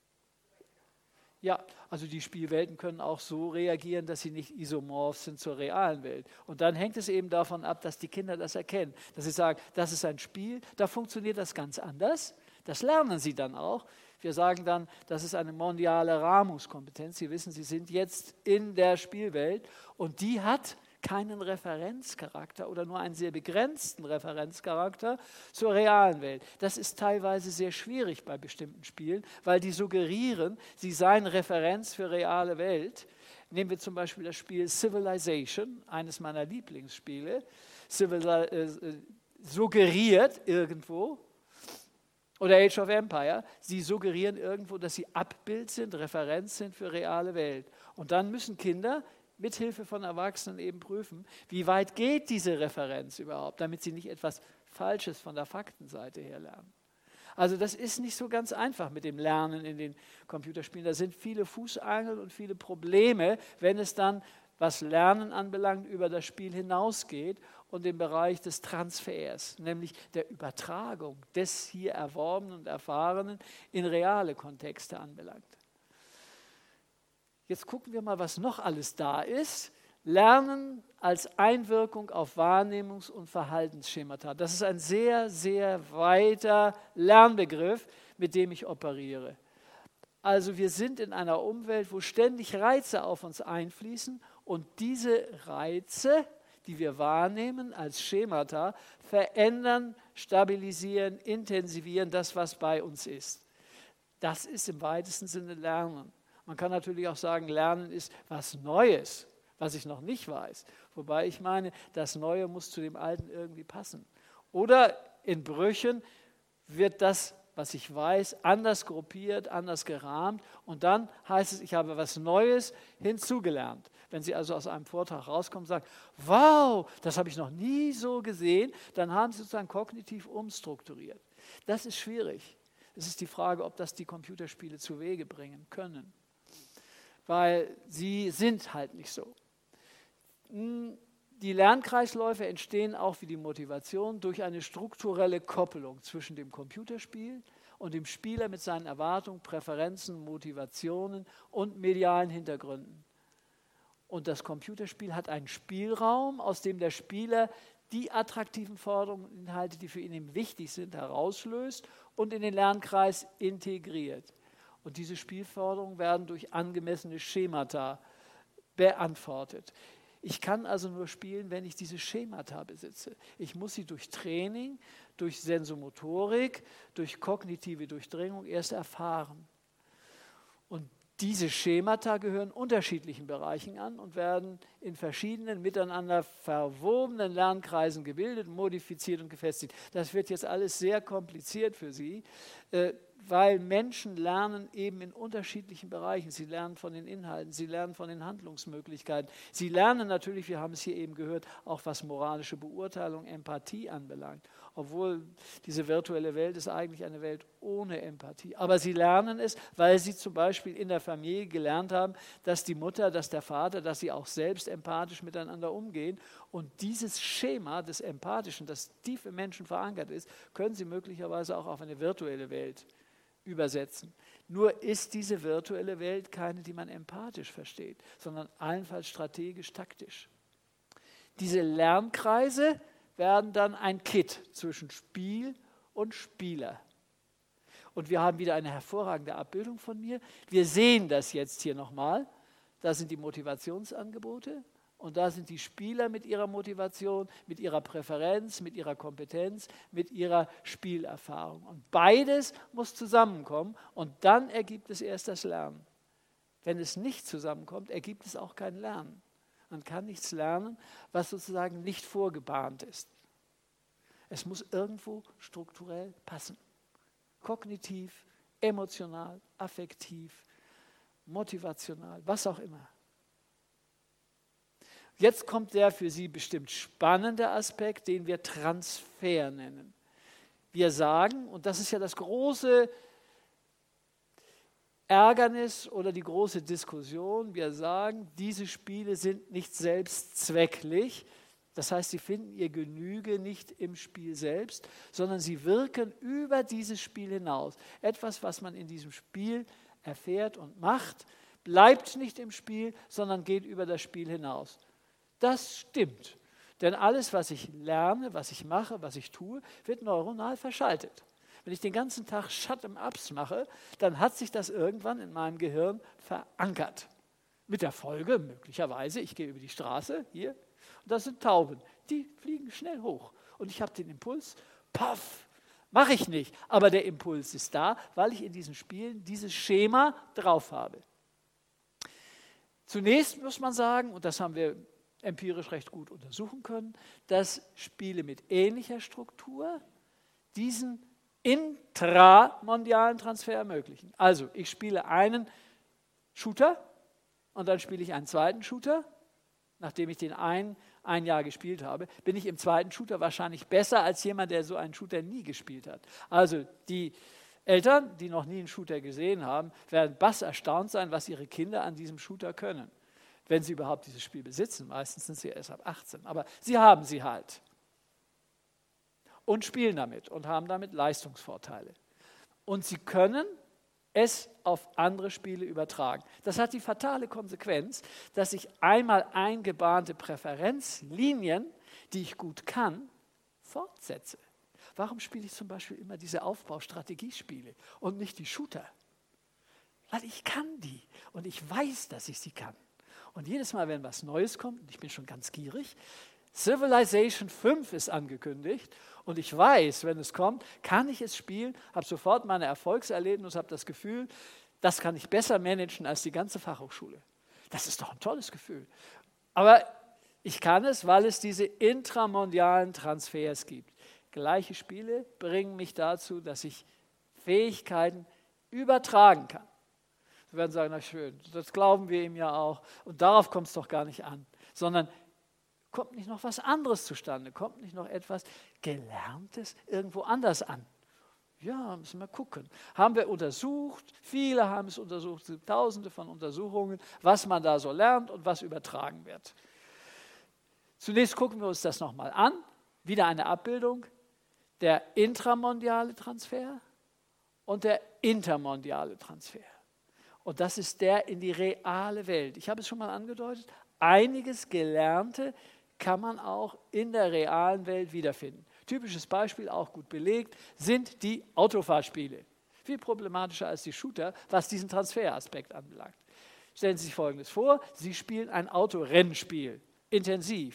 Ja, also die Spielwelten können auch so reagieren, dass sie nicht isomorph sind zur realen Welt. Und dann hängt es eben davon ab, dass die Kinder das erkennen. Dass sie sagen, das ist ein Spiel, da funktioniert das ganz anders. Das lernen sie dann auch. Wir sagen dann, das ist eine mondiale Rahmungskompetenz. Sie wissen, Sie sind jetzt in der Spielwelt und die hat keinen Referenzcharakter oder nur einen sehr begrenzten Referenzcharakter zur realen Welt. Das ist teilweise sehr schwierig bei bestimmten Spielen, weil die suggerieren, sie seien Referenz für reale Welt. Nehmen wir zum Beispiel das Spiel Civilization, eines meiner Lieblingsspiele, Civil, äh, suggeriert irgendwo, oder Age of Empire, sie suggerieren irgendwo, dass sie Abbild sind, Referenz sind für reale Welt. Und dann müssen Kinder mit Hilfe von Erwachsenen eben prüfen, wie weit geht diese Referenz überhaupt, damit sie nicht etwas Falsches von der Faktenseite her lernen. Also das ist nicht so ganz einfach mit dem Lernen in den Computerspielen. Da sind viele Fußangeln und viele Probleme, wenn es dann, was Lernen anbelangt, über das Spiel hinausgeht und den Bereich des Transfers, nämlich der Übertragung des hier Erworbenen und Erfahrenen in reale Kontexte anbelangt. Jetzt gucken wir mal, was noch alles da ist. Lernen als Einwirkung auf Wahrnehmungs- und Verhaltensschemata. Das ist ein sehr, sehr weiter Lernbegriff, mit dem ich operiere. Also wir sind in einer Umwelt, wo ständig Reize auf uns einfließen und diese Reize, die wir wahrnehmen als Schemata, verändern, stabilisieren, intensivieren das, was bei uns ist. Das ist im weitesten Sinne Lernen. Man kann natürlich auch sagen, Lernen ist was Neues, was ich noch nicht weiß. Wobei ich meine, das Neue muss zu dem Alten irgendwie passen. Oder in Brüchen wird das, was ich weiß, anders gruppiert, anders gerahmt und dann heißt es, ich habe was Neues hinzugelernt. Wenn Sie also aus einem Vortrag rauskommen und sagen, wow, das habe ich noch nie so gesehen, dann haben Sie sozusagen kognitiv umstrukturiert. Das ist schwierig. Es ist die Frage, ob das die Computerspiele zu Wege bringen können. Weil sie sind halt nicht so. Die Lernkreisläufe entstehen auch wie die Motivation durch eine strukturelle Koppelung zwischen dem Computerspiel und dem Spieler mit seinen Erwartungen, Präferenzen, Motivationen und medialen Hintergründen. Und das Computerspiel hat einen Spielraum, aus dem der Spieler die attraktiven Forderungen und Inhalte, die für ihn wichtig sind, herauslöst und in den Lernkreis integriert. Und diese Spielforderungen werden durch angemessene Schemata beantwortet. Ich kann also nur spielen, wenn ich diese Schemata besitze. Ich muss sie durch Training, durch Sensomotorik, durch kognitive Durchdringung erst erfahren. Und Diese Schemata gehören unterschiedlichen Bereichen an und werden in verschiedenen miteinander verwobenen Lernkreisen gebildet, modifiziert und gefestigt. Das wird jetzt alles sehr kompliziert für Sie, äh, weil Menschen lernen eben in unterschiedlichen Bereichen. Sie lernen von den Inhalten, sie lernen von den Handlungsmöglichkeiten. Sie lernen natürlich, wir haben es hier eben gehört, auch was moralische Beurteilung, Empathie anbelangt. Obwohl diese virtuelle Welt ist eigentlich eine Welt ohne Empathie. Aber sie lernen es, weil sie zum Beispiel in der Familie gelernt haben, dass die Mutter, dass der Vater, dass sie auch selbst empathisch miteinander umgehen. Und dieses Schema des Empathischen, das tief im Menschen verankert ist, können sie möglicherweise auch auf eine virtuelle Welt übersetzen. Nur ist diese virtuelle Welt keine, die man empathisch versteht, sondern allenfalls strategisch, taktisch. Diese Lernkreise werden dann ein Kit zwischen Spiel und Spieler. Und wir haben wieder eine hervorragende Abbildung von mir. Wir sehen das jetzt hier nochmal. Da sind die Motivationsangebote und da sind die Spieler mit ihrer Motivation, mit ihrer Präferenz, mit ihrer Kompetenz, mit ihrer Spielerfahrung. Und beides muss zusammenkommen und dann ergibt es erst das Lernen. Wenn es nicht zusammenkommt, ergibt es auch kein Lernen. Man kann nichts lernen, was sozusagen nicht vorgebahnt ist. Es muss irgendwo strukturell passen. Kognitiv, emotional, affektiv, motivational, was auch immer. Jetzt kommt der für Sie bestimmt spannende Aspekt, den wir Transfer nennen. Wir sagen, und das ist ja das große Ärgernis oder die große Diskussion, wir sagen, diese Spiele sind nicht selbstzwecklich, das heißt, sie finden ihr Genüge nicht im Spiel selbst, sondern sie wirken über dieses Spiel hinaus. Etwas, was man in diesem Spiel erfährt und macht, bleibt nicht im Spiel, sondern geht über das Spiel hinaus. Das stimmt, denn alles, was ich lerne, was ich mache, was ich tue, wird neuronal verschaltet. Wenn ich den ganzen Tag Shut-em-ups mache, dann hat sich das irgendwann in meinem Gehirn verankert. Mit der Folge, möglicherweise, ich gehe über die Straße, hier, und das sind Tauben, die fliegen schnell hoch. Und ich habe den Impuls, paff, mache ich nicht. Aber der Impuls ist da, weil ich in diesen Spielen dieses Schema drauf habe. Zunächst muss man sagen, und das haben wir empirisch recht gut untersuchen können, dass Spiele mit ähnlicher Struktur diesen intramondialen Transfer ermöglichen. Also ich spiele einen Shooter und dann spiele ich einen zweiten Shooter. Nachdem ich den einen ein Jahr gespielt habe, bin ich im zweiten Shooter wahrscheinlich besser als jemand, der so einen Shooter nie gespielt hat. Also die Eltern, die noch nie einen Shooter gesehen haben, werden bass erstaunt sein, was ihre Kinder an diesem Shooter können. Wenn sie überhaupt dieses Spiel besitzen. Meistens sind sie erst ab achtzehn. Aber sie haben sie halt. Und spielen damit und haben damit Leistungsvorteile. Und sie können es auf andere Spiele übertragen. Das hat die fatale Konsequenz, dass ich einmal eingebahnte Präferenzlinien, die ich gut kann, fortsetze. Warum spiele ich zum Beispiel immer diese Aufbaustrategiespiele und nicht die Shooter? Weil ich kann die und ich weiß, dass ich sie kann. Und jedes Mal, wenn was Neues kommt, und ich bin schon ganz gierig, Civilization fünf ist angekündigt und ich weiß, wenn es kommt, kann ich es spielen, habe sofort meine Erfolgserlebnisse, habe das Gefühl, das kann ich besser managen als die ganze Fachhochschule. Das ist doch ein tolles Gefühl. Aber ich kann es, weil es diese intramondialen Transfers gibt. Gleiche Spiele bringen mich dazu, dass ich Fähigkeiten übertragen kann. Sie werden sagen, na schön, das glauben wir ihm ja auch und darauf kommt es doch gar nicht an, sondern kommt nicht noch was anderes zustande? Kommt nicht noch etwas Gelerntes irgendwo anders an? Ja, müssen wir gucken. Haben wir untersucht, viele haben es untersucht, es gibt tausende von Untersuchungen, was man da so lernt und was übertragen wird. Zunächst gucken wir uns das nochmal an. Wieder eine Abbildung. Der intramondiale Transfer und der intermondiale Transfer. Und das ist der in die reale Welt. Ich habe es schon mal angedeutet, einiges Gelernte kann man auch in der realen Welt wiederfinden. Typisches Beispiel, auch gut belegt, sind die Autofahrspiele. Viel problematischer als die Shooter, was diesen Transferaspekt anbelangt. Stellen Sie sich Folgendes vor, Sie spielen ein Autorennspiel, intensiv.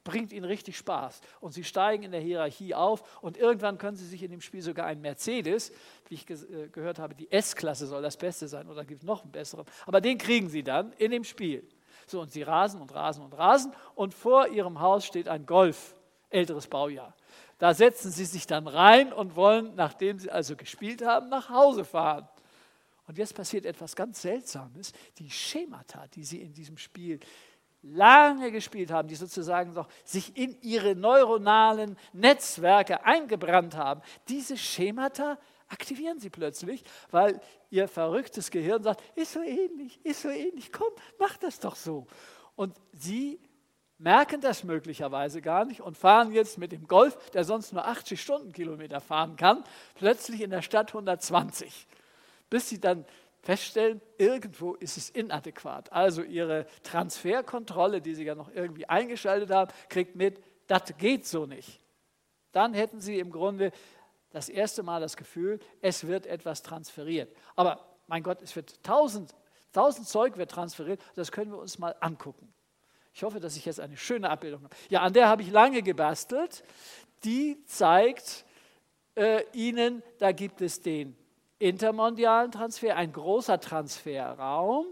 bringt ihnen richtig Spaß. Und sie steigen in der Hierarchie auf und irgendwann können sie sich in dem Spiel sogar einen Mercedes, wie ich ge- gehört habe, die S-Klasse soll das Beste sein oder gibt es noch einen besseren, aber den kriegen sie dann in dem Spiel. So, und sie rasen und rasen und rasen und vor ihrem Haus steht ein Golf, älteres Baujahr. Da setzen sie sich dann rein und wollen, nachdem sie also gespielt haben, nach Hause fahren. Und jetzt passiert etwas ganz Seltsames. Die Schemata, die sie in diesem Spiel lange gespielt haben, die sozusagen doch sich in ihre neuronalen Netzwerke eingebrannt haben, diese Schemata aktivieren sie plötzlich, weil ihr verrücktes Gehirn sagt, ist so ähnlich, ist so ähnlich, komm, mach das doch so. Und sie merken das möglicherweise gar nicht und fahren jetzt mit dem Golf, der sonst nur achtzig Stundenkilometer fahren kann, plötzlich in der Stadt hundertzwanzig. Bis sie dann feststellen, irgendwo ist es inadäquat. Also ihre Transferkontrolle, die sie ja noch irgendwie eingeschaltet haben, kriegt mit, das geht so nicht. Dann hätten sie im Grunde das erste Mal das Gefühl, es wird etwas transferiert. Aber mein Gott, es wird tausend, tausend Zeug wird transferiert, das können wir uns mal angucken. Ich hoffe, dass ich jetzt eine schöne Abbildung habe. Ja, an der habe ich lange gebastelt. Die zeigt äh, Ihnen, da gibt es den intermondialen Transfer, ein großer Transferraum,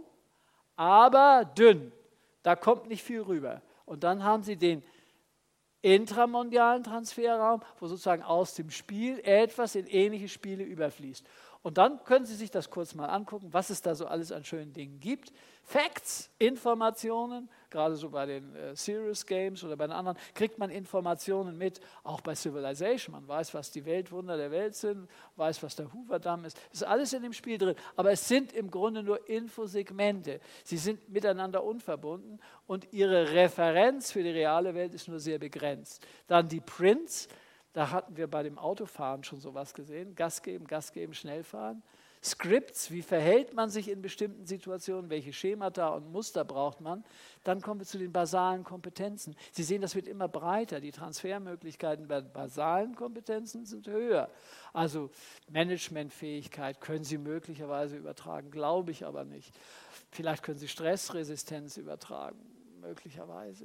aber dünn. Da kommt nicht viel rüber. Und dann haben Sie den intramondialen Transferraum, wo sozusagen aus dem Spiel etwas in ähnliche Spiele überfließt. Und dann können Sie sich das kurz mal angucken, was es da so alles an schönen Dingen gibt. Facts, Informationen, gerade so bei den äh, Serious Games oder bei den anderen, kriegt man Informationen mit, auch bei Civilization. Man weiß, was die Weltwunder der Welt sind, weiß, was der Hoover-Damm ist. Das ist alles in dem Spiel drin. Aber es sind im Grunde nur Infosegmente. Sie sind miteinander unverbunden und ihre Referenz für die reale Welt ist nur sehr begrenzt. Dann die Prints. Da hatten wir bei dem Autofahren schon sowas gesehen. Gas geben, Gas geben, schnell fahren. Scripts, wie verhält man sich in bestimmten Situationen, welche Schemata und Muster braucht man. Dann kommen wir zu den basalen Kompetenzen. Sie sehen, das wird immer breiter. Die Transfermöglichkeiten bei basalen Kompetenzen sind höher. Also Managementfähigkeit können Sie möglicherweise übertragen, glaube ich aber nicht. Vielleicht können Sie Stressresistenz übertragen, möglicherweise.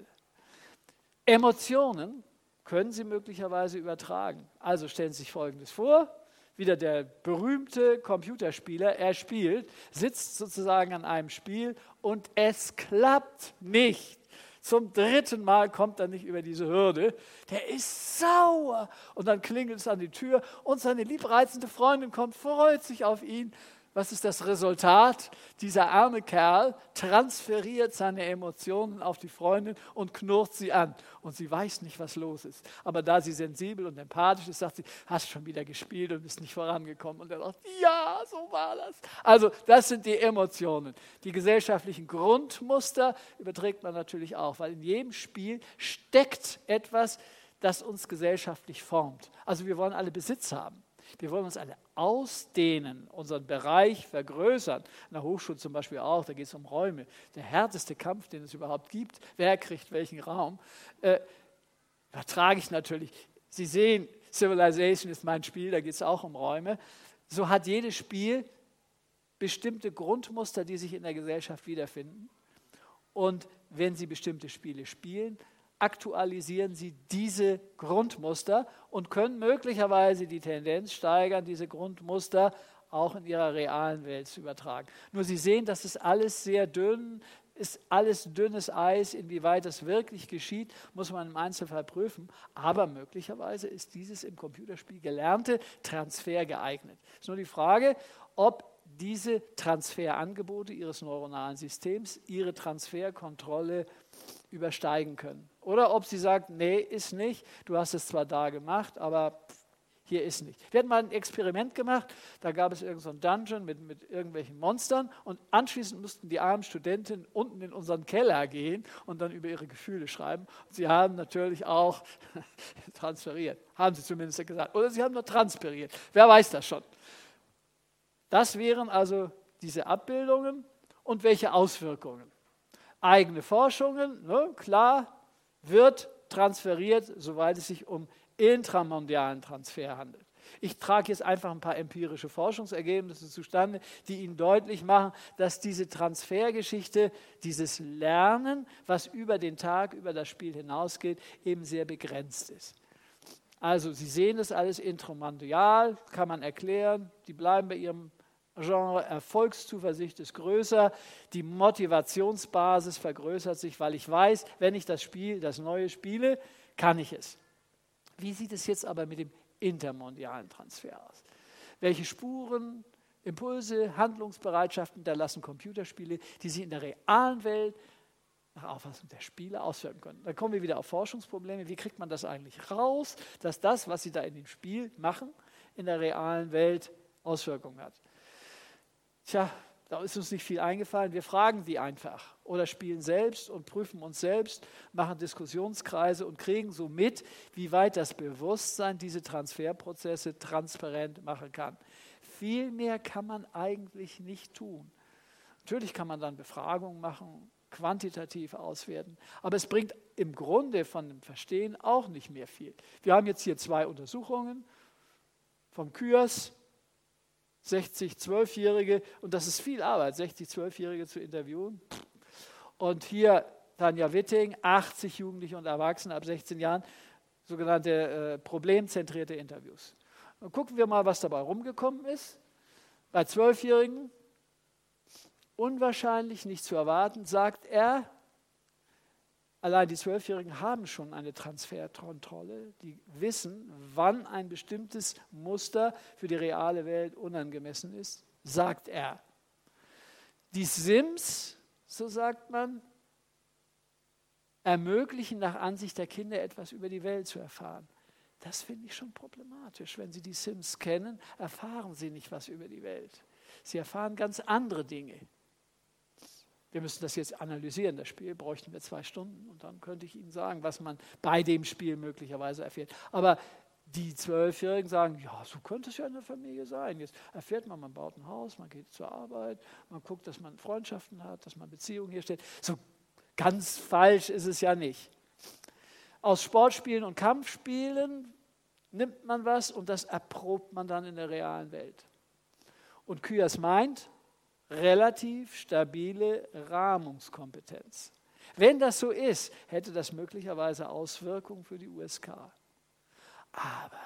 Emotionen können Sie möglicherweise übertragen. Also stellen Sie sich Folgendes vor, wieder der berühmte Computerspieler, er spielt, sitzt sozusagen an einem Spiel und es klappt nicht. Zum dritten Mal kommt er nicht über diese Hürde. Der ist sauer. Und dann klingelt es an die Tür und seine liebreizende Freundin kommt, freut sich auf ihn. Was ist das Resultat? Dieser arme Kerl transferiert seine Emotionen auf die Freundin und knurrt sie an. Und sie weiß nicht, was los ist. Aber da sie sensibel und empathisch ist, sagt sie, hast schon wieder gespielt und bist nicht vorangekommen. Und er sagt, ja, so war das. Also das sind die Emotionen. Die gesellschaftlichen Grundmuster überträgt man natürlich auch, weil in jedem Spiel steckt etwas, das uns gesellschaftlich formt. Also wir wollen alle Besitz haben. Wir wollen uns alle ausdehnen, unseren Bereich vergrößern. An der Hochschule zum Beispiel auch, da geht es um Räume. Der härteste Kampf, den es überhaupt gibt, wer kriegt welchen Raum, äh, übertrage ich natürlich. Sie sehen, Civilization ist mein Spiel, da geht es auch um Räume. So hat jedes Spiel bestimmte Grundmuster, die sich in der Gesellschaft wiederfinden. Und wenn Sie bestimmte Spiele spielen, aktualisieren Sie diese Grundmuster und können möglicherweise die Tendenz steigern, diese Grundmuster auch in Ihrer realen Welt zu übertragen. Nur Sie sehen, das ist alles sehr dünn, ist alles dünnes Eis. Inwieweit das wirklich geschieht, muss man im Einzelfall prüfen. Aber möglicherweise ist dieses im Computerspiel gelernte Transfer geeignet. Es ist nur die Frage, ob diese Transferangebote Ihres neuronalen Systems Ihre Transferkontrolle übersteigen können. Oder ob sie sagt, nee, ist nicht, du hast es zwar da gemacht, aber hier ist nicht. Wir hatten mal ein Experiment gemacht, da gab es irgendein so ein Dungeon mit, mit irgendwelchen Monstern und anschließend mussten die armen Studentinnen unten in unseren Keller gehen und dann über ihre Gefühle schreiben. Und sie haben natürlich auch transferiert, haben sie zumindest gesagt. Oder sie haben nur transpiriert, wer weiß das schon. Das wären also diese Abbildungen und welche Auswirkungen. Eigene Forschungen, ne, klar, wird transferiert, soweit es sich um intramondialen Transfer handelt. Ich trage jetzt einfach ein paar empirische Forschungsergebnisse zustande, die Ihnen deutlich machen, dass diese Transfergeschichte, dieses Lernen, was über den Tag, über das Spiel hinausgeht, eben sehr begrenzt ist. Also Sie sehen das alles intramondial, kann man erklären, die bleiben bei ihrem Genre, Erfolgszuversicht ist größer, die Motivationsbasis vergrößert sich, weil ich weiß, wenn ich das Spiel, das Neue spiele, kann ich es. Wie sieht es jetzt aber mit dem intermondialen Transfer aus? Welche Spuren, Impulse, Handlungsbereitschaften hinterlassen Computerspiele, die sich in der realen Welt nach Auffassung der Spieler auswirken können? Dann kommen wir wieder auf Forschungsprobleme. Wie kriegt man das eigentlich raus, dass das, was sie da in dem Spiel machen, in der realen Welt Auswirkungen hat? Tja, da ist uns nicht viel eingefallen. Wir fragen die einfach oder spielen selbst und prüfen uns selbst, machen Diskussionskreise und kriegen so mit, wie weit das Bewusstsein diese Transferprozesse transparent machen kann. Viel mehr kann man eigentlich nicht tun. Natürlich kann man dann Befragungen machen, quantitativ auswerten, aber es bringt im Grunde von dem Verstehen auch nicht mehr viel. Wir haben jetzt hier zwei Untersuchungen vom Kyrs, sechzig Zwölfjährige, und das ist viel Arbeit, sechzig Zwölfjährige zu interviewen. Und hier Tanja Witting, achtzig Jugendliche und Erwachsene ab sechzehn Jahren, sogenannte äh, problemzentrierte Interviews. Und gucken wir mal, was dabei rumgekommen ist. Bei Zwölfjährigen, unwahrscheinlich, nicht zu erwarten, sagt er, allein die Zwölfjährigen haben schon eine Transferkontrolle, die wissen, wann ein bestimmtes Muster für die reale Welt unangemessen ist, sagt er. Die Sims, so sagt man, ermöglichen nach Ansicht der Kinder etwas über die Welt zu erfahren. Das finde ich schon problematisch. Wenn Sie die Sims kennen, erfahren Sie nicht was über die Welt. Sie erfahren ganz andere Dinge. Wir müssen das jetzt analysieren, das Spiel, bräuchten wir zwei Stunden und dann könnte ich Ihnen sagen, was man bei dem Spiel möglicherweise erfährt. Aber die Zwölfjährigen sagen, ja, so könnte es ja in der Familie sein. Jetzt erfährt man, man baut ein Haus, man geht zur Arbeit, man guckt, dass man Freundschaften hat, dass man Beziehungen herstellt. So ganz falsch ist es ja nicht. Aus Sportspielen und Kampfspielen nimmt man was und das erprobt man dann in der realen Welt. Und Kyrs meint, relativ stabile Rahmungskompetenz. Wenn das so ist, hätte das möglicherweise Auswirkungen für die U S K. Aber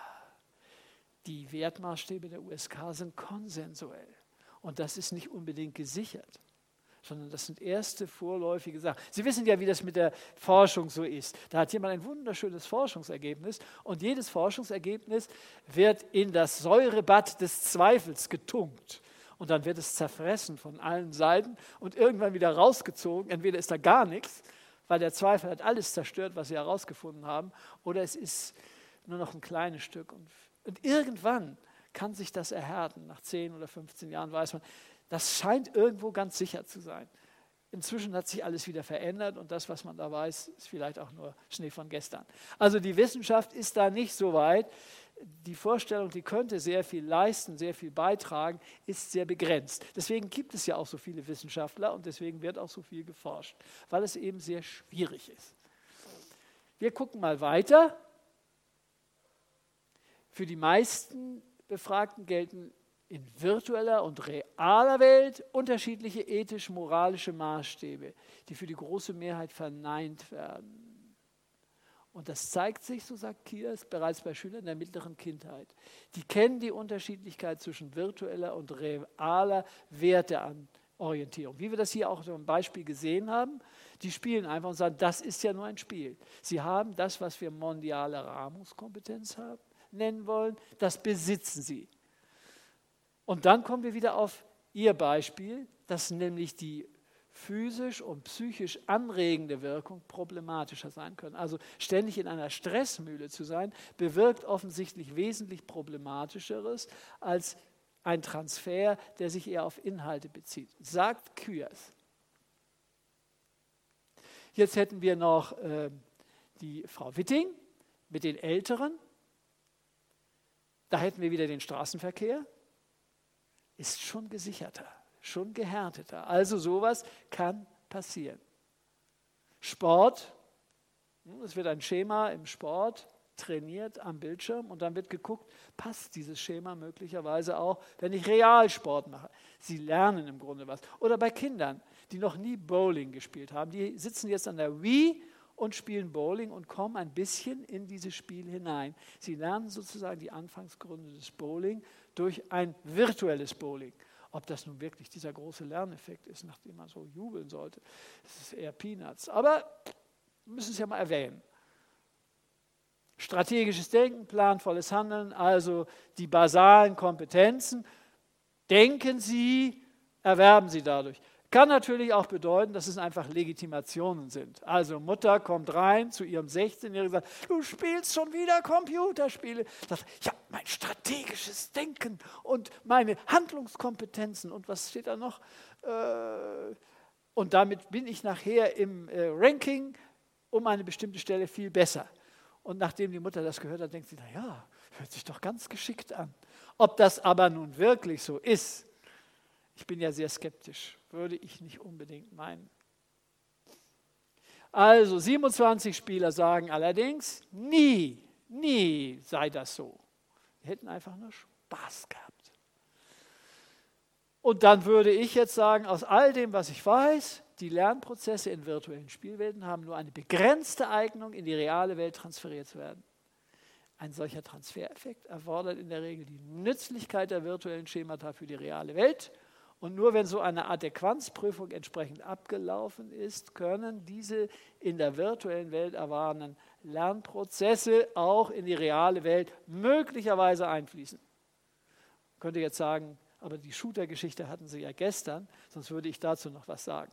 die Wertmaßstäbe der U S K sind konsensuell. Und das ist nicht unbedingt gesichert, sondern das sind erste vorläufige Sachen. Sie wissen ja, wie das mit der Forschung so ist. Da hat jemand ein wunderschönes Forschungsergebnis und jedes Forschungsergebnis wird in das Säurebad des Zweifels getunkt. Und dann wird es zerfressen von allen Seiten und irgendwann wieder rausgezogen. Entweder ist da gar nichts, weil der Zweifel hat alles zerstört, was sie herausgefunden haben, oder es ist nur noch ein kleines Stück. Und, und irgendwann kann sich das erhärten. Nach zehn oder fünfzehn Jahren weiß man, das scheint irgendwo ganz sicher zu sein. Inzwischen hat sich alles wieder verändert und das, was man da weiß, ist vielleicht auch nur Schnee von gestern. Also die Wissenschaft ist da nicht so weit. Die Vorstellung, die könnte sehr viel leisten, sehr viel beitragen, ist sehr begrenzt. Deswegen gibt es ja auch so viele Wissenschaftler und deswegen wird auch so viel geforscht, weil es eben sehr schwierig ist. Wir gucken mal weiter. Für die meisten Befragten gelten in virtueller und realer Welt unterschiedliche ethisch-moralische Maßstäbe, die für die große Mehrheit verneint werden. Und das zeigt sich, so sagt Kyrs, bereits bei Schülern der mittleren Kindheit. Die kennen die Unterschiedlichkeit zwischen virtueller und realer Werteorientierung. Wie wir das hier auch im Beispiel gesehen haben, die spielen einfach und sagen, das ist ja nur ein Spiel. Sie haben das, was wir mondiale Rahmungskompetenz haben, nennen wollen, das besitzen sie. Und dann kommen wir wieder auf Ihr Beispiel, dass nämlich die physisch und psychisch anregende Wirkung problematischer sein können. Also ständig in einer Stressmühle zu sein, bewirkt offensichtlich wesentlich Problematischeres als ein Transfer, der sich eher auf Inhalte bezieht, sagt Kyrs. Jetzt hätten wir noch äh, die Frau Witting mit den Älteren. Da hätten wir wieder den Straßenverkehr. Ist schon gesicherter, schon gehärteter. Also sowas kann passieren. Sport, es wird ein Schema im Sport trainiert am Bildschirm und dann wird geguckt, passt dieses Schema möglicherweise auch, wenn ich Realsport mache. Sie lernen im Grunde was. Oder bei Kindern, die noch nie Bowling gespielt haben, die sitzen jetzt an der Wii und spielen Bowling und kommen ein bisschen in dieses Spiel hinein. Sie lernen sozusagen die Anfangsgründe des Bowling durch ein virtuelles Bowling. Ob das nun wirklich dieser große Lerneffekt ist, nach dem man so jubeln sollte, das ist eher Peanuts. Aber wir müssen es ja mal erwähnen. Strategisches Denken, planvolles Handeln, also die basalen Kompetenzen. Denken Sie, erwerben Sie dadurch. Kann natürlich auch bedeuten, dass es einfach Legitimationen sind. Also Mutter kommt rein zu ihrem sechzehnjährigen und sagt, du spielst schon wieder Computerspiele. Sagt, ja, mein strategisches Denken und meine Handlungskompetenzen und was steht da noch? Und damit bin ich nachher im Ranking um eine bestimmte Stelle viel besser. Und nachdem die Mutter das gehört hat, denkt sie, naja, hört sich doch ganz geschickt an. Ob das aber nun wirklich so ist, ich bin ja sehr skeptisch, würde ich nicht unbedingt meinen. Also siebenundzwanzig Spieler sagen allerdings, nie, nie sei das so. Wir hätten einfach nur Spaß gehabt. Und dann würde ich jetzt sagen, aus all dem, was ich weiß, die Lernprozesse in virtuellen Spielwelten haben nur eine begrenzte Eignung, in die reale Welt transferiert zu werden. Ein solcher Transfereffekt erfordert in der Regel die Nützlichkeit der virtuellen Schemata für die reale Welt. Und nur wenn so eine Adäquanzprüfung entsprechend abgelaufen ist, können diese in der virtuellen Welt erwartenden Lernprozesse auch in die reale Welt möglicherweise einfließen. Man könnte jetzt sagen, aber die Shooter-Geschichte hatten Sie ja gestern, sonst würde ich dazu noch was sagen.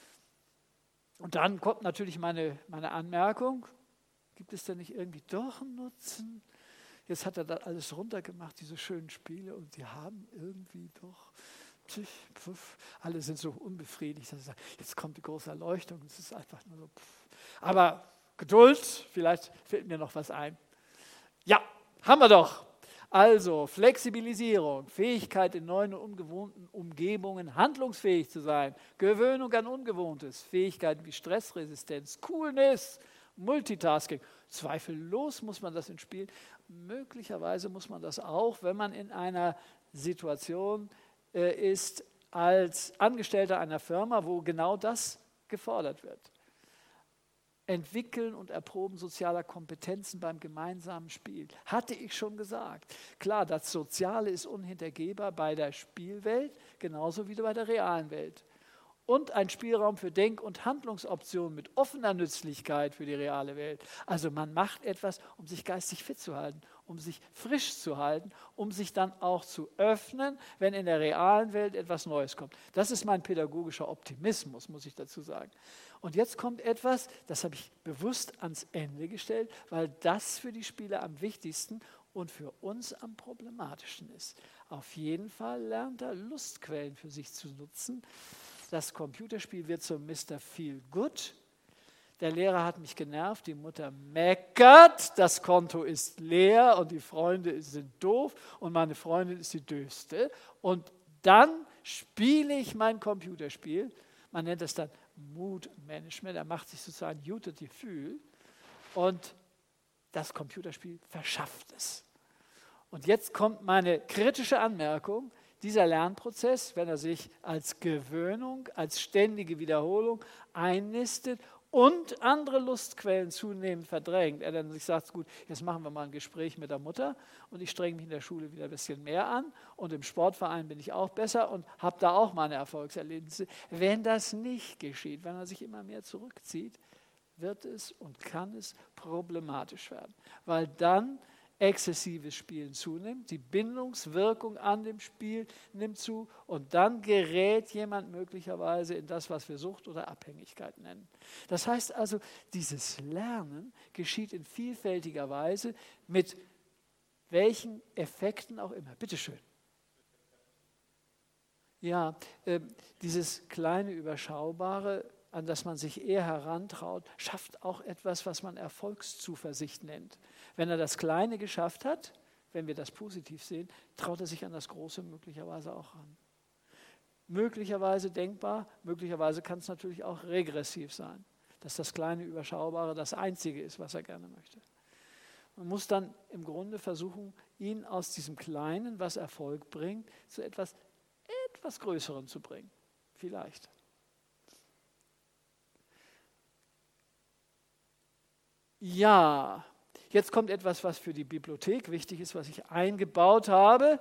Und dann kommt natürlich meine, meine Anmerkung, gibt es denn nicht irgendwie doch einen Nutzen? Jetzt hat er da alles runtergemacht, diese schönen Spiele, und sie haben irgendwie doch, pf, pf, alle sind so unbefriedigt. Jetzt kommt die große Erleuchtung, es ist einfach nur so. Pf. Aber Geduld, vielleicht fällt mir noch was ein. Ja, haben wir doch. Also Flexibilisierung, Fähigkeit in neuen und ungewohnten Umgebungen handlungsfähig zu sein, Gewöhnung an Ungewohntes, Fähigkeiten wie Stressresistenz, Coolness, Multitasking. Zweifellos muss man das ins Spiel. Möglicherweise muss man das auch, wenn man in einer Situation äh, ist als Angestellter einer Firma, wo genau das gefordert wird. Entwickeln und Erproben sozialer Kompetenzen beim gemeinsamen Spiel. Hatte ich schon gesagt. Klar, das Soziale ist unhintergehbar bei der Spielwelt, genauso wie bei der realen Welt. Und ein Spielraum für Denk- und Handlungsoptionen mit offener Nützlichkeit für die reale Welt. Also man macht etwas, um sich geistig fit zu halten, um sich frisch zu halten, um sich dann auch zu öffnen, wenn in der realen Welt etwas Neues kommt. Das ist mein pädagogischer Optimismus, muss ich dazu sagen. Und jetzt kommt etwas, das habe ich bewusst ans Ende gestellt, weil das für die Spieler am wichtigsten und für uns am problematischsten ist. Auf jeden Fall lernt er Lustquellen für sich zu nutzen. Das Computerspiel wird zum Mister Feelgood. Der Lehrer hat mich genervt, die Mutter meckert, das Konto ist leer und die Freunde sind doof und meine Freundin ist die Döste. Und dann spiele ich mein Computerspiel. Man nennt es dann Mood Management. Er macht sich sozusagen gute Gefühl und das Computerspiel verschafft es. Und jetzt kommt meine kritische Anmerkung. Dieser Lernprozess, wenn er sich als Gewöhnung, als ständige Wiederholung einnistet und andere Lustquellen zunehmend verdrängt. Er dann sich sagt, gut, jetzt machen wir mal ein Gespräch mit der Mutter und ich strenge mich in der Schule wieder ein bisschen mehr an und im Sportverein bin ich auch besser und habe da auch meine Erfolgserlebnisse. Wenn das nicht geschieht, wenn er sich immer mehr zurückzieht, wird es und kann es problematisch werden, weil dann exzessives Spielen zunimmt, die Bindungswirkung an dem Spiel nimmt zu und dann gerät jemand möglicherweise in das, was wir Sucht oder Abhängigkeit nennen. Das heißt also, dieses Lernen geschieht in vielfältiger Weise mit welchen Effekten auch immer. Bitte schön. Ja, äh, dieses kleine, überschaubare, an das man sich eher herantraut, schafft auch etwas, was man Erfolgszuversicht nennt. Wenn er das Kleine geschafft hat, wenn wir das positiv sehen, traut er sich an das Große möglicherweise auch ran. Möglicherweise denkbar, möglicherweise kann es natürlich auch regressiv sein, dass das kleine Überschaubare das Einzige ist, was er gerne möchte. Man muss dann im Grunde versuchen, ihn aus diesem Kleinen, was Erfolg bringt, zu etwas, etwas Größerem zu bringen. Vielleicht. Ja, jetzt kommt etwas, was für die Bibliothek wichtig ist, was ich eingebaut habe.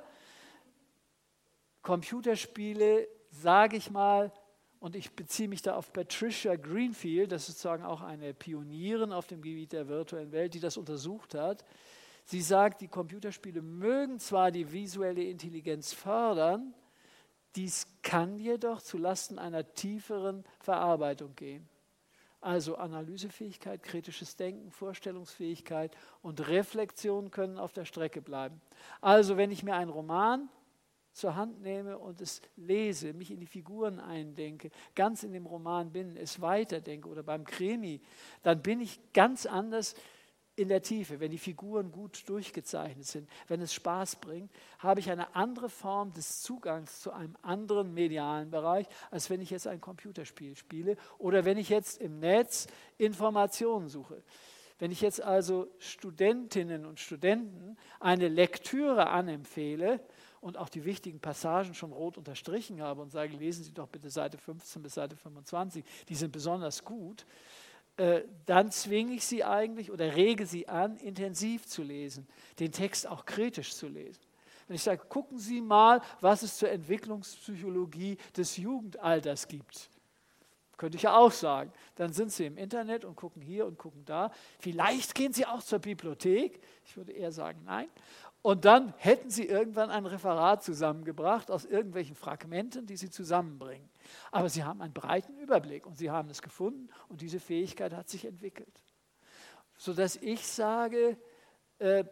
Computerspiele, sage ich mal, und ich beziehe mich da auf Patricia Greenfield, das ist sozusagen auch eine Pionierin auf dem Gebiet der virtuellen Welt, die das untersucht hat. Sie sagt, die Computerspiele mögen zwar die visuelle Intelligenz fördern, dies kann jedoch zulasten einer tieferen Verarbeitung gehen. Also Analysefähigkeit, kritisches Denken, Vorstellungsfähigkeit und Reflexion können auf der Strecke bleiben. Also wenn ich mir einen Roman zur Hand nehme und es lese, mich in die Figuren eindenke, ganz in dem Roman bin, es weiterdenke oder beim Krimi, dann bin ich ganz anders in der Tiefe. Wenn die Figuren gut durchgezeichnet sind, wenn es Spaß bringt, habe ich eine andere Form des Zugangs zu einem anderen medialen Bereich, als wenn ich jetzt ein Computerspiel spiele oder wenn ich jetzt im Netz Informationen suche. Wenn ich jetzt also Studentinnen und Studenten eine Lektüre anempfehle, und auch die wichtigen Passagen schon rot unterstrichen habe und sage, lesen Sie doch bitte Seite fünfzehn bis Seite fünfundzwanzig, die sind besonders gut, äh, dann zwinge ich Sie eigentlich oder rege Sie an, intensiv zu lesen, den Text auch kritisch zu lesen. Wenn ich sage, gucken Sie mal, was es zur Entwicklungspsychologie des Jugendalters gibt, könnte ich ja auch sagen. Dann sind Sie im Internet und gucken hier und gucken da. Vielleicht gehen Sie auch zur Bibliothek. Ich würde eher sagen, nein. Und dann hätten Sie irgendwann ein Referat zusammengebracht aus irgendwelchen Fragmenten, die Sie zusammenbringen. Aber Sie haben einen breiten Überblick und Sie haben es gefunden und diese Fähigkeit hat sich entwickelt. Sodass ich sage, äh,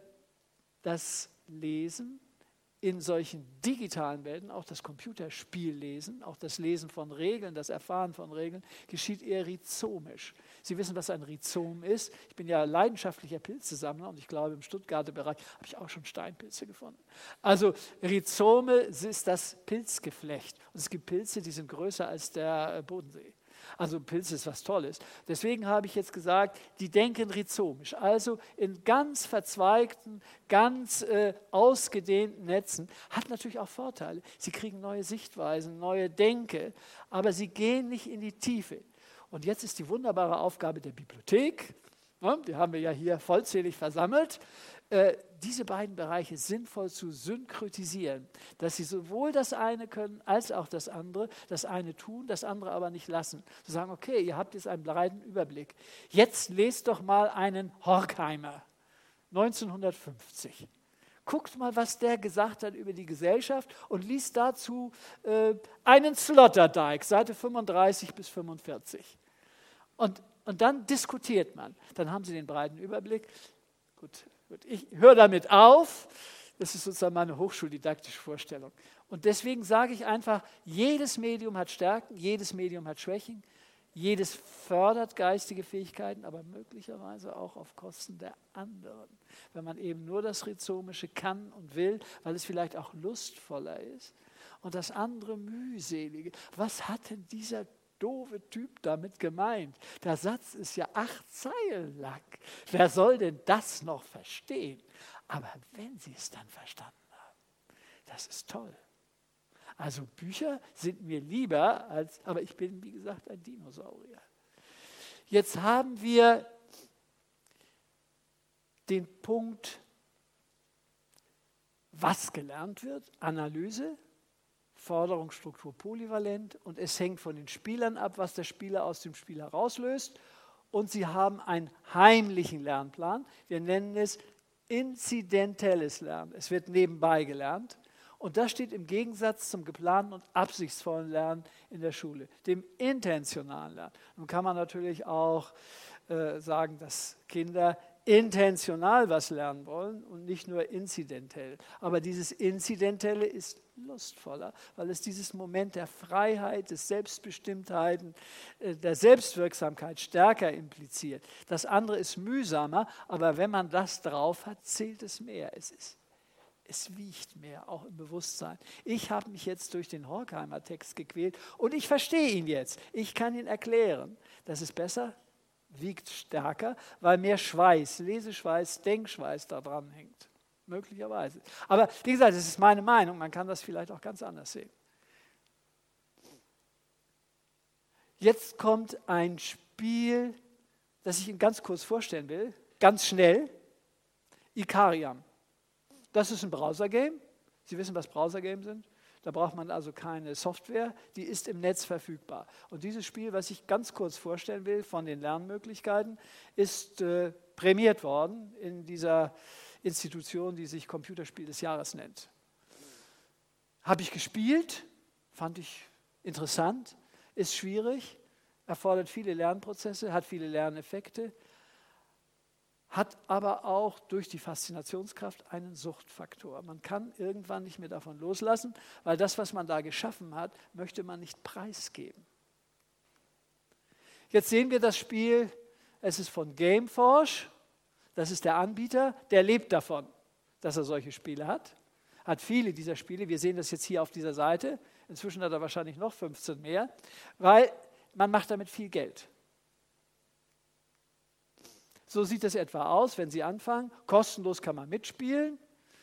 das Lesen in solchen digitalen Welten, auch das Computerspiellesen, auch das Lesen von Regeln, das Erfahren von Regeln, geschieht eher rhizomisch. Sie wissen, was ein Rhizom ist. Ich bin ja leidenschaftlicher Pilzesammler und ich glaube, im Stuttgarter Bereich habe ich auch schon Steinpilze gefunden. Also Rhizome ist das Pilzgeflecht. Und es gibt Pilze, die sind größer als der Bodensee. Also Pilz ist was Tolles. Deswegen habe ich jetzt gesagt, die denken rhizomisch. Also in ganz verzweigten, ganz äh, ausgedehnten Netzen. Hat natürlich auch Vorteile. Sie kriegen neue Sichtweisen, neue Denke, aber sie gehen nicht in die Tiefe. Und jetzt ist die wunderbare Aufgabe der Bibliothek, ne, die haben wir ja hier vollzählig versammelt, äh, diese beiden Bereiche sinnvoll zu synkretisieren, dass sie sowohl das eine können als auch das andere, das eine tun, das andere aber nicht lassen. Zu sagen, okay, ihr habt jetzt einen breiten Überblick. Jetzt lest doch mal einen Horkheimer, neunzehnhundertfünfzig. Guckt mal, was der gesagt hat über die Gesellschaft und liest dazu äh, einen Sloterdijk, Seite fünfunddreißig bis fünfundvierzig. Und, und dann diskutiert man. Dann haben Sie den breiten Überblick. Gut, gut, ich höre damit auf. Das ist sozusagen meine hochschuldidaktische Vorstellung. Und deswegen sage ich einfach, jedes Medium hat Stärken, jedes Medium hat Schwächen, jedes fördert geistige Fähigkeiten, aber möglicherweise auch auf Kosten der anderen. Wenn man eben nur das Rhizomische kann und will, weil es vielleicht auch lustvoller ist. Und das andere mühselige. Was hat denn dieser doofe Typ damit gemeint? Der Satz ist ja acht Zeilen lang. Wer soll denn das noch verstehen? Aber wenn Sie es dann verstanden haben, das ist toll. Also Bücher sind mir lieber, als, aber ich bin, wie gesagt, ein Dinosaurier. Jetzt haben wir den Punkt, was gelernt wird, Analyse, Forderung, Struktur, polyvalent und es hängt von den Spielern ab, was der Spieler aus dem Spiel herauslöst. Und sie haben einen heimlichen Lernplan. Wir nennen es inzidentelles Lernen. Es wird nebenbei gelernt. Und das steht im Gegensatz zum geplanten und absichtsvollen Lernen in der Schule, dem intentionalen Lernen. Nun kann man natürlich auch äh, sagen, dass Kinder intentional was lernen wollen und nicht nur inzidentell. Aber dieses Inzidentelle ist lustvoller, weil es dieses Moment der Freiheit, des Selbstbestimmtheiten, äh, der Selbstwirksamkeit stärker impliziert. Das andere ist mühsamer, aber wenn man das drauf hat, zählt es mehr. Es ist Es wiegt mehr, auch im Bewusstsein. Ich habe mich jetzt durch den Horkheimer Text gequält und ich verstehe ihn jetzt. Ich kann ihn erklären. Das ist besser? wiegt stärker, weil mehr Schweiß, Leseschweiß, Denkschweiß da dran hängt. Möglicherweise. Aber wie gesagt, das ist meine Meinung, man kann das vielleicht auch ganz anders sehen. Jetzt kommt ein Spiel, das ich Ihnen ganz kurz vorstellen will, ganz schnell, Ikariam. Das ist ein Browser-Game. Sie wissen, was Browser-Games sind? Da braucht man also keine Software, die ist im Netz verfügbar. Und dieses Spiel, was ich ganz kurz vorstellen will, von den Lernmöglichkeiten, ist äh, prämiert worden in dieser Institution, die sich Computerspiel des Jahres nennt. Habe ich gespielt, fand ich interessant, ist schwierig, erfordert viele Lernprozesse, hat viele Lerneffekte, hat aber auch durch die Faszinationskraft einen Suchtfaktor. Man kann irgendwann nicht mehr davon loslassen, weil das, was man da geschaffen hat, möchte man nicht preisgeben. Jetzt sehen wir das Spiel, es ist von Gameforge, das ist der Anbieter, der lebt davon, dass er solche Spiele hat. Hat viele dieser Spiele, wir sehen das jetzt hier auf dieser Seite, inzwischen hat er wahrscheinlich noch fünfzehn mehr, weil man macht damit viel Geld. So sieht es etwa aus, wenn Sie anfangen. Kostenlos kann man mitspielen.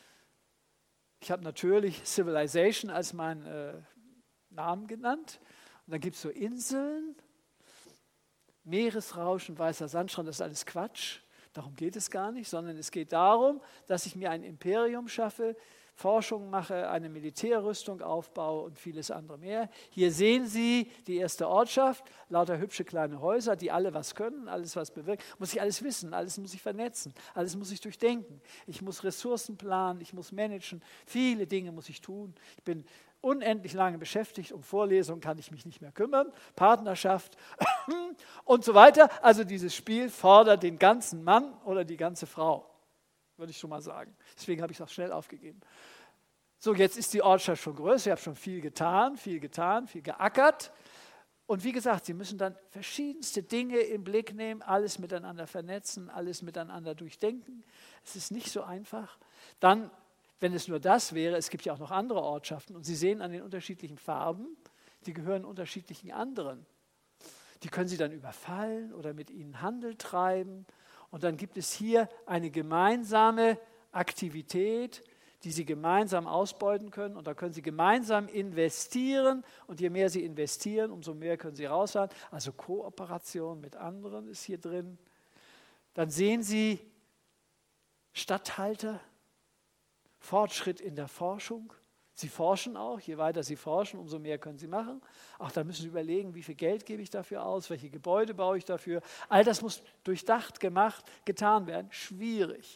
Ich habe natürlich Civilization als meinen äh, Namen genannt. Und dann gibt es so Inseln, Meeresrauschen, weißer Sandstrand, das ist alles Quatsch. Darum geht es gar nicht, sondern es geht darum, dass ich mir ein Imperium schaffe, Forschung mache, eine Militärrüstung aufbaue und vieles andere mehr. Hier sehen Sie die erste Ortschaft, lauter hübsche kleine Häuser, die alle was können, alles was bewirken. Muss ich alles wissen, alles muss ich vernetzen, alles muss ich durchdenken. Ich muss Ressourcen planen, ich muss managen, viele Dinge muss ich tun. Ich bin unendlich lange beschäftigt, um Vorlesungen kann ich mich nicht mehr kümmern, Partnerschaft und so weiter. Also dieses Spiel fordert den ganzen Mann oder die ganze Frau, würde ich schon mal sagen. Deswegen habe ich es auch schnell aufgegeben. So, jetzt ist die Ortschaft schon größer, ich habe schon viel getan, viel getan, viel geackert. Und wie gesagt, Sie müssen dann verschiedenste Dinge im Blick nehmen, alles miteinander vernetzen, alles miteinander durchdenken. Es ist nicht so einfach. Dann, wenn es nur das wäre, es gibt ja auch noch andere Ortschaften und Sie sehen an den unterschiedlichen Farben, die gehören unterschiedlichen anderen. Die können Sie dann überfallen oder mit ihnen Handel treiben. Und dann gibt es hier eine gemeinsame Aktivität, die Sie gemeinsam ausbeuten können. Und da können Sie gemeinsam investieren. Und je mehr Sie investieren, umso mehr können Sie raushauen. Also Kooperation mit anderen ist hier drin. Dann sehen Sie Statthalter, Fortschritt in der Forschung. Sie forschen auch, je weiter Sie forschen, umso mehr können Sie machen. Auch da müssen Sie überlegen, wie viel Geld gebe ich dafür aus, welche Gebäude baue ich dafür. All das muss durchdacht, gemacht, getan werden. Schwierig.